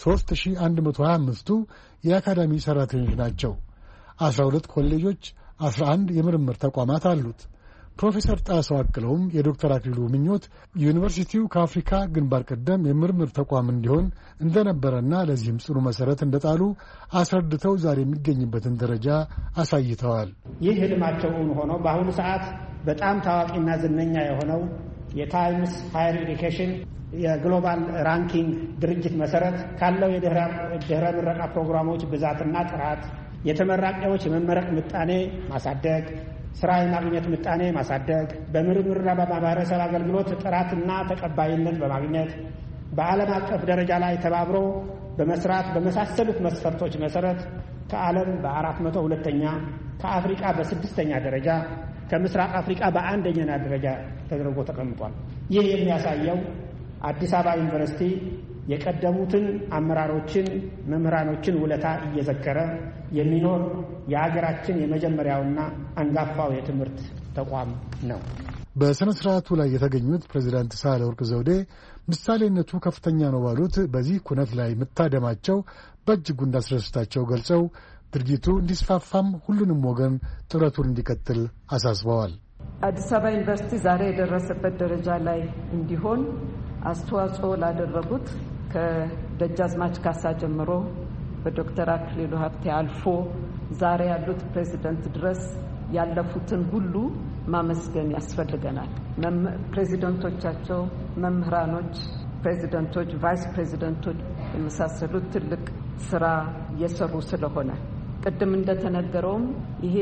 3,125ቱ የአካዳሚ ሰራተኞች ናቸው። 12 ኮሌጆች፣ 11 የምርምር ተቋማት አሉት። ፕሮፌሰር ጣሰው አክለውም የዶክተር አክሊሉ ምኞት ዩኒቨርሲቲው ከአፍሪካ ግንባር ቀደም የምርምር ተቋም እንዲሆን እንደነበረና ለዚህም ጽኑ መሰረት እንደጣሉ አስረድተው ዛሬ የሚገኝበትን ደረጃ አሳይተዋል። ይህ ህልማቸውን ሆኖ በአሁኑ ሰዓት በጣም ታዋቂና ዝነኛ የሆነው የታይምስ ሃየር ኤዱኬሽን የግሎባል ራንኪንግ ድርጅት መሰረት ካለው የድህረ ምረቃ ፕሮግራሞች ብዛትና ጥራት የተመራቂዎች የመመረቅ ምጣኔ ማሳደግ፣ ስራ የማግኘት ምጣኔ ማሳደግ፣ በምርምርና በማህበረሰብ አገልግሎት ጥራትና ተቀባይነት በማግኘት በዓለም አቀፍ ደረጃ ላይ ተባብሮ በመስራት በመሳሰሉት መስፈርቶች መሰረት ከዓለም በ402ኛ፣ ከአፍሪካ በ6ኛ ደረጃ፣ ከምስራቅ አፍሪካ በ1ኛ ደረጃ ተደርጎ ተቀምጧል። ይህ የሚያሳየው አዲስ አበባ ዩኒቨርሲቲ የቀደሙትን አመራሮችን፣ መምህራኖችን ውለታ እየዘከረ የሚኖር የሀገራችን የመጀመሪያውና አንጋፋው የትምህርት ተቋም ነው። በሥነ ሥርዓቱ ላይ የተገኙት ፕሬዚዳንት ሳህለወርቅ ዘውዴ ምሳሌነቱ ከፍተኛ ነው ባሉት በዚህ ኩነት ላይ መታደማቸው በእጅጉ እንዳስደሰታቸው ገልጸው ድርጊቱ እንዲስፋፋም ሁሉንም ወገን ጥረቱን እንዲቀጥል አሳስበዋል። አዲስ አበባ ዩኒቨርሲቲ ዛሬ የደረሰበት ደረጃ ላይ እንዲሆን አስተዋጽኦ ላደረጉት ከደጃዝማች ካሳ ጀምሮ በዶክተር አክሊሉ ሀብቴ አልፎ ዛሬ ያሉት ፕሬዚደንት ድረስ ያለፉትን ሁሉ ማመስገን ያስፈልገናል። ፕሬዚደንቶቻቸው፣ መምህራኖች፣ ፕሬዚደንቶች፣ ቫይስ ፕሬዚደንቶች የመሳሰሉት ትልቅ ስራ የሰሩ ስለሆነ ቅድም እንደተነገረውም ይሄ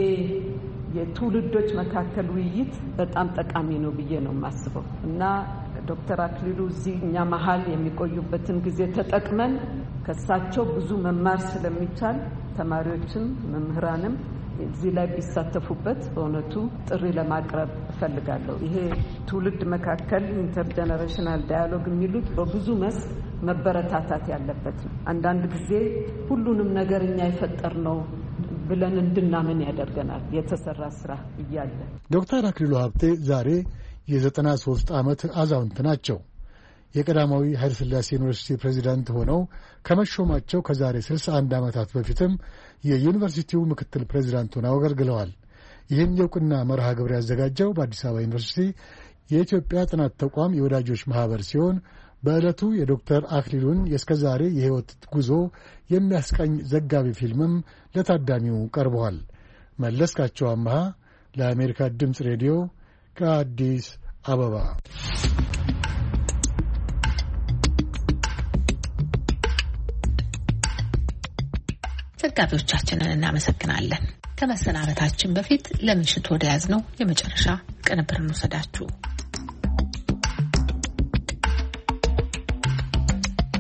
የትውልዶች መካከል ውይይት በጣም ጠቃሚ ነው ብዬ ነው የማስበው እና ዶክተር አክሊሉ እዚህ እኛ መሀል የሚቆዩበትን ጊዜ ተጠቅመን ከሳቸው ብዙ መማር ስለሚቻል ተማሪዎችም መምህራንም እዚህ ላይ ቢሳተፉበት በእውነቱ ጥሪ ለማቅረብ እፈልጋለሁ። ይሄ ትውልድ መካከል ኢንተርጀነሬሽናል ዳያሎግ የሚሉት በብዙ መስክ መበረታታት ያለበት ነው። አንዳንድ ጊዜ ሁሉንም ነገር እኛ የፈጠርነው ብለን እንድናምን ያደርገናል የተሰራ ስራ እያለ። ዶክተር አክሊሉ ሀብቴ ዛሬ የ93 ዓመት አዛውንት ናቸው። የቀዳማዊ ኃይለ ሥላሴ ዩኒቨርሲቲ ፕሬዚዳንት ሆነው ከመሾማቸው ከዛሬ 61 ዓመታት በፊትም የዩኒቨርሲቲው ምክትል ፕሬዚዳንት ሆነው አገልግለዋል። ይህን የእውቅና መርሃ ግብር ያዘጋጀው በአዲስ አበባ ዩኒቨርሲቲ የኢትዮጵያ ጥናት ተቋም የወዳጆች ማኅበር ሲሆን በዕለቱ የዶክተር አክሊሉን የእስከዛሬ የሕይወት ጉዞ የሚያስቃኝ ዘጋቢ ፊልምም ለታዳሚው ቀርበዋል። መለስካቸው አምሃ ለአሜሪካ ድምፅ ሬዲዮ ከአዲስ አበባ። ዘጋቢዎቻችንን እናመሰግናለን። ከመሰናበታችን በፊት ለምሽቱ ወደ ያዝነው የመጨረሻ ቅንብር እንውሰዳችሁ።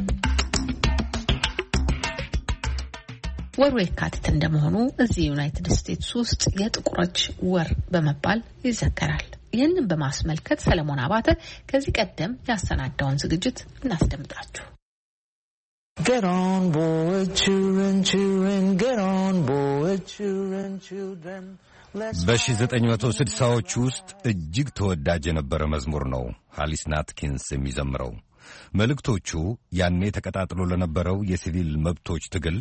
ወሩ የካቲት እንደመሆኑ እዚህ ዩናይትድ ስቴትስ ውስጥ የጥቁሮች ወር በመባል ይዘከራል። ይህንን በማስመልከት ሰለሞን አባተ ከዚህ ቀደም ያሰናዳውን ዝግጅት እናስደምጣችሁ። Get on board, children, children, get on board, children, children. በ1960ዎቹ ውስጥ እጅግ ተወዳጅ የነበረ መዝሙር ነው ሃሊስ ናትኪንስ የሚዘምረው። መልእክቶቹ ያኔ ተቀጣጥሎ ለነበረው የሲቪል መብቶች ትግል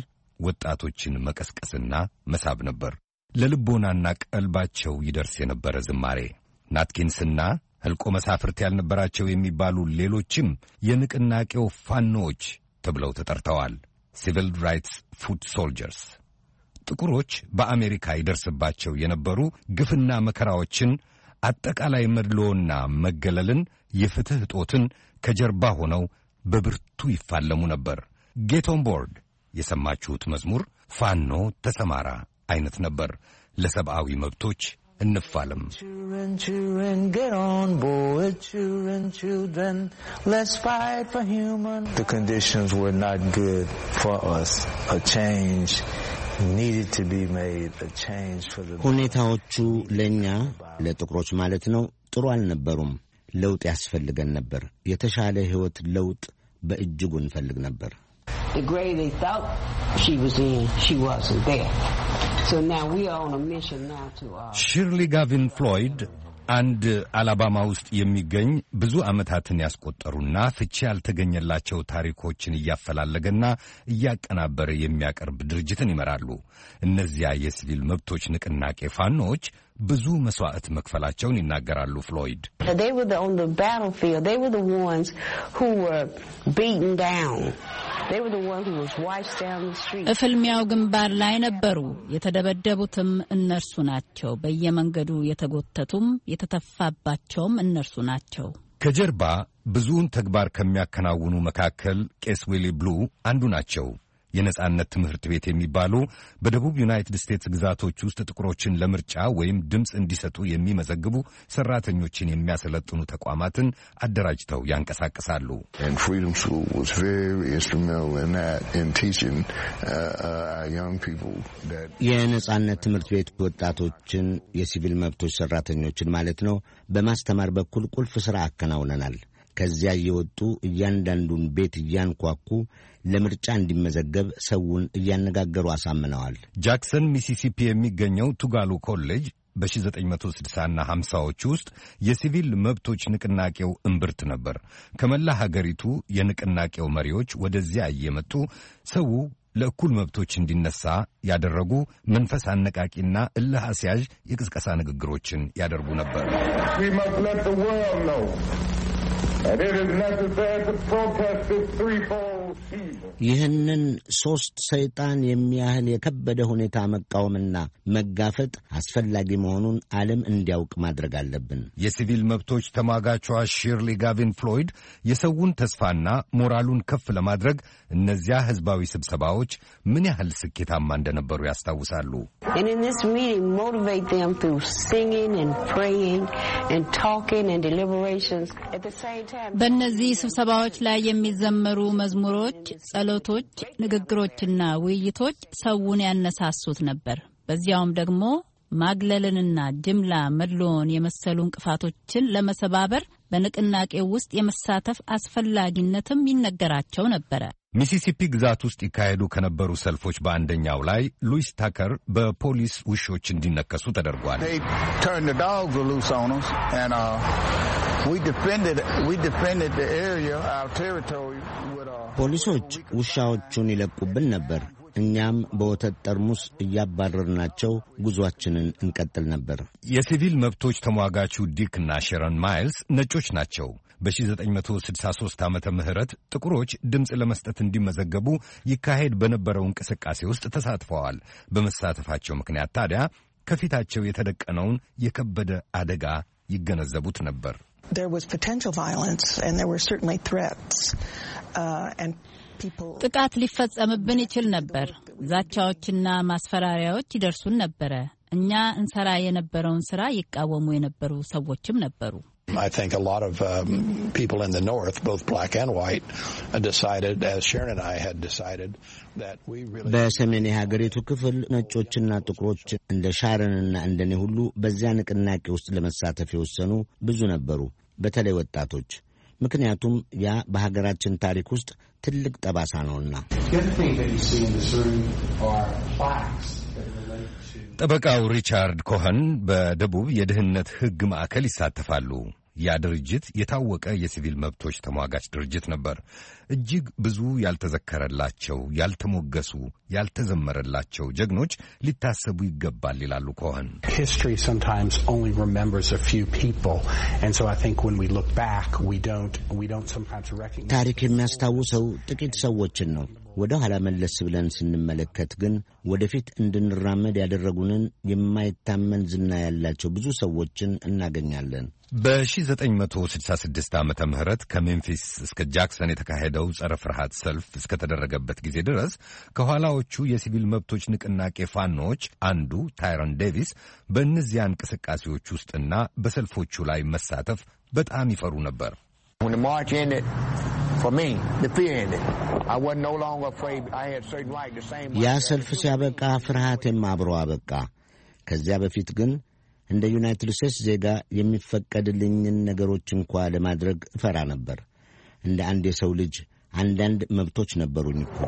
ወጣቶችን መቀስቀስና መሳብ ነበር። ለልቦናና ቀልባቸው ይደርስ የነበረ ዝማሬ። ናትኪንስና ህልቆ መሳፍርት ያልነበራቸው የሚባሉ ሌሎችም የንቅናቄው ፋኖዎች ተብለው ተጠርተዋል። ሲቪል ራይትስ ፉት ሶልጀርስ። ጥቁሮች በአሜሪካ ይደርስባቸው የነበሩ ግፍና መከራዎችን፣ አጠቃላይ መድሎና መገለልን፣ የፍትህ እጦትን ከጀርባ ሆነው በብርቱ ይፋለሙ ነበር። ጌት ኦን ቦርድ የሰማችሁት መዝሙር ፋኖ ተሰማራ አይነት ነበር። ለሰብአዊ መብቶች እንፋለም። Children, children, get on board, children, children, let's fight for human. The conditions were not good for us. A change needed to be made, a change for the... ሁኔታዎቹ ለኛ ለጥቁሮች ማለት ነው ጥሩ አልነበሩም። ለውጥ ያስፈልገን ነበር። የተሻለ ህይወት ለውጥ በእጅጉ እንፈልግ ነበር። The grave they thought she was in, she wasn't there. So now we are on a mission now to ሺርሊ ጋቪን ፍሎይድ አንድ አላባማ ውስጥ የሚገኝ ብዙ ዓመታትን ያስቆጠሩና ፍቺ ያልተገኘላቸው ታሪኮችን እያፈላለገና እያቀናበረ የሚያቀርብ ድርጅትን ይመራሉ። እነዚያ የሲቪል መብቶች ንቅናቄ ፋኖች ብዙ መስዋዕት መክፈላቸውን ይናገራሉ። ፍሎይድ They were on the battlefield. They were the ones who were beaten down. They were the ones who was washed down the street. ፍልሚያው ግንባር ላይ ነበሩ። የተደበደቡትም እነርሱ ናቸው። በየመንገዱ የተጎተቱም የተተፋባቸውም እነርሱ ናቸው። ከጀርባ ብዙውን ተግባር ከሚያከናውኑ መካከል ቄስ ዊሊ ብሉ አንዱ ናቸው። የነጻነት ትምህርት ቤት የሚባሉ በደቡብ ዩናይትድ ስቴትስ ግዛቶች ውስጥ ጥቁሮችን ለምርጫ ወይም ድምፅ እንዲሰጡ የሚመዘግቡ ሰራተኞችን የሚያሰለጥኑ ተቋማትን አደራጅተው ያንቀሳቅሳሉ። የነጻነት ትምህርት ቤት ወጣቶችን፣ የሲቪል መብቶች ሰራተኞችን ማለት ነው፣ በማስተማር በኩል ቁልፍ ሥራ አከናውነናል። ከዚያ እየወጡ እያንዳንዱን ቤት እያንኳኩ ለምርጫ እንዲመዘገብ ሰውን እያነጋገሩ አሳምነዋል። ጃክሰን ሚሲሲፒ የሚገኘው ቱጋሉ ኮሌጅ በ1960ና 50ዎቹ ውስጥ የሲቪል መብቶች ንቅናቄው እምብርት ነበር። ከመላ ሀገሪቱ የንቅናቄው መሪዎች ወደዚያ እየመጡ ሰው ለእኩል መብቶች እንዲነሳ ያደረጉ መንፈስ አነቃቂና እልህ አስያዥ የቅስቀሳ ንግግሮችን ያደርጉ ነበር። ይህንን ሦስት ሰይጣን የሚያህል የከበደ ሁኔታ መቃወምና መጋፈጥ አስፈላጊ መሆኑን ዓለም እንዲያውቅ ማድረግ አለብን። የሲቪል መብቶች ተሟጋቿ ሺርሊ ጋቪን ፍሎይድ የሰውን ተስፋና ሞራሉን ከፍ ለማድረግ እነዚያ ሕዝባዊ ስብሰባዎች ምን ያህል ስኬታማ እንደነበሩ ያስታውሳሉ። በእነዚህ ስብሰባዎች ላይ የሚዘመሩ መዝሙሮች፣ ጸሎቶች፣ ንግግሮችና ውይይቶች ሰውን ያነሳሱት ነበር። በዚያውም ደግሞ ማግለልንና ጅምላ መድሎን የመሰሉ እንቅፋቶችን ለመሰባበር በንቅናቄው ውስጥ የመሳተፍ አስፈላጊነትም ይነገራቸው ነበረ። ሚሲሲፒ ግዛት ውስጥ ይካሄዱ ከነበሩ ሰልፎች በአንደኛው ላይ ሉዊስ ታከር በፖሊስ ውሾች እንዲነከሱ ተደርጓል። ፖሊሶች ውሻዎቹን ይለቁብን ነበር። እኛም በወተት ጠርሙስ እያባረርናቸው ጉዟችንን እንቀጥል ነበር። የሲቪል መብቶች ተሟጋቹ ዲክ እና ሼረን ማይልስ ነጮች ናቸው። በ1963 ዓመተ ምህረት ጥቁሮች ድምፅ ለመስጠት እንዲመዘገቡ ይካሄድ በነበረው እንቅስቃሴ ውስጥ ተሳትፈዋል። በመሳተፋቸው ምክንያት ታዲያ ከፊታቸው የተደቀነውን የከበደ አደጋ ይገነዘቡት ነበር። ጥቃት ሊፈጸምብን ይችል ነበር። ዛቻዎችና ማስፈራሪያዎች ይደርሱን ነበረ። እኛ እንሰራ የነበረውን ስራ ይቃወሙ የነበሩ ሰዎችም ነበሩ። I think a lot of people in the north, both black and white, decided, as Sharon and I had decided, that we really... በሰሜን የሀገሪቱ ክፍል ነጮችና ጥቁሮች እንደ ሻረንና እንደኔ ሁሉ በዚያ ንቅናቄ ውስጥ ለመሳተፍ የወሰኑ ብዙ ነበሩ፣ በተለይ ወጣቶች። ምክንያቱም ያ በሀገራችን ታሪክ ውስጥ ትልቅ ጠባሳ ነውና። ጠበቃው ሪቻርድ ኮኸን በደቡብ የድህነት ሕግ ማዕከል ይሳተፋሉ። ያ ድርጅት የታወቀ የሲቪል መብቶች ተሟጋች ድርጅት ነበር። እጅግ ብዙ ያልተዘከረላቸው፣ ያልተሞገሱ፣ ያልተዘመረላቸው ጀግኖች ሊታሰቡ ይገባል ይላሉ ኮኸን። ታሪክ የሚያስታውሰው ጥቂት ሰዎችን ነው። ወደ ኋላ መለስ ብለን ስንመለከት ግን ወደፊት እንድንራመድ ያደረጉንን የማይታመን ዝና ያላቸው ብዙ ሰዎችን እናገኛለን። በ1966 ዓመተ ምህረት ከሜምፊስ እስከ ጃክሰን የተካሄደው ጸረ ፍርሃት ሰልፍ እስከተደረገበት ጊዜ ድረስ ከኋላዎቹ የሲቪል መብቶች ንቅናቄ ፋኖች አንዱ ታይረን ዴቪስ በእነዚያ እንቅስቃሴዎች ውስጥና በሰልፎቹ ላይ መሳተፍ በጣም ይፈሩ ነበር። ያ ሰልፍ ሲያበቃ ፍርሃቴም አብሮ አበቃ። ከዚያ በፊት ግን እንደ ዩናይትድ ስቴትስ ዜጋ የሚፈቀድልኝን ነገሮች እንኳ ለማድረግ እፈራ ነበር። እንደ አንድ የሰው ልጅ አንዳንድ መብቶች ነበሩኝ እኮ።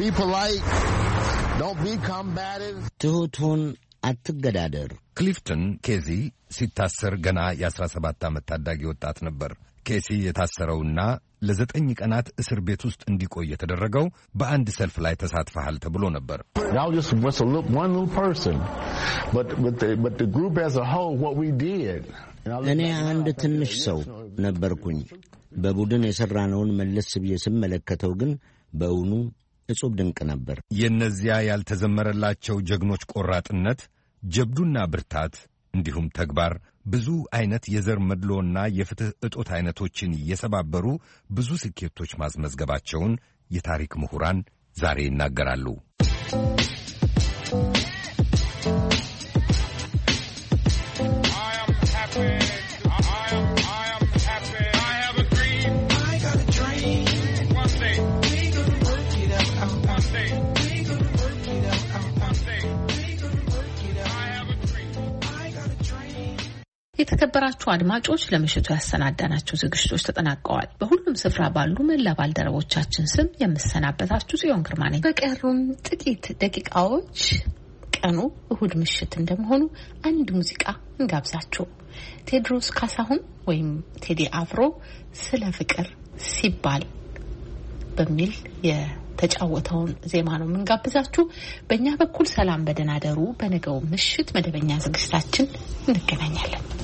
ትሑት ሁን፣ አትገዳደር። ክሊፍተን ኬዚ ሲታሰር ገና የ17 ዓመት ታዳጊ ወጣት ነበር። ኬሲ የታሰረውና ለ9 ቀናት እስር ቤት ውስጥ እንዲቆይ የተደረገው በአንድ ሰልፍ ላይ ተሳትፈሃል ተብሎ ነበር። እኔ አንድ ትንሽ ሰው ነበርኩኝ። በቡድን የሠራነውን መለስ ብዬ ስመለከተው ግን በእውኑ እጹብ ድንቅ ነበር። የእነዚያ ያልተዘመረላቸው ጀግኖች ቆራጥነት፣ ጀብዱና ብርታት እንዲሁም ተግባር ብዙ አይነት የዘር መድሎና የፍትህ እጦት አይነቶችን እየሰባበሩ ብዙ ስኬቶች ማስመዝገባቸውን የታሪክ ምሁራን ዛሬ ይናገራሉ። የተከበራችሁ አድማጮች ለምሽቱ ያሰናዳናቸው ዝግጅቶች ተጠናቀዋል። በሁሉም ስፍራ ባሉ መላ ባልደረቦቻችን ስም የምሰናበታችሁ ጽዮን ግርማ ነኝ። በቀሩን ጥቂት ደቂቃዎች ቀኑ እሁድ ምሽት እንደመሆኑ አንድ ሙዚቃ እንጋብዛችሁ። ቴዎድሮስ ካሳሁን ወይም ቴዲ አፍሮ ስለ ፍቅር ሲባል በሚል የተጫወተውን ዜማ ነው የምንጋብዛችሁ። በእኛ በኩል ሰላም፣ በደህና ደሩ። በነገው ምሽት መደበኛ ዝግጅታችን እንገናኛለን።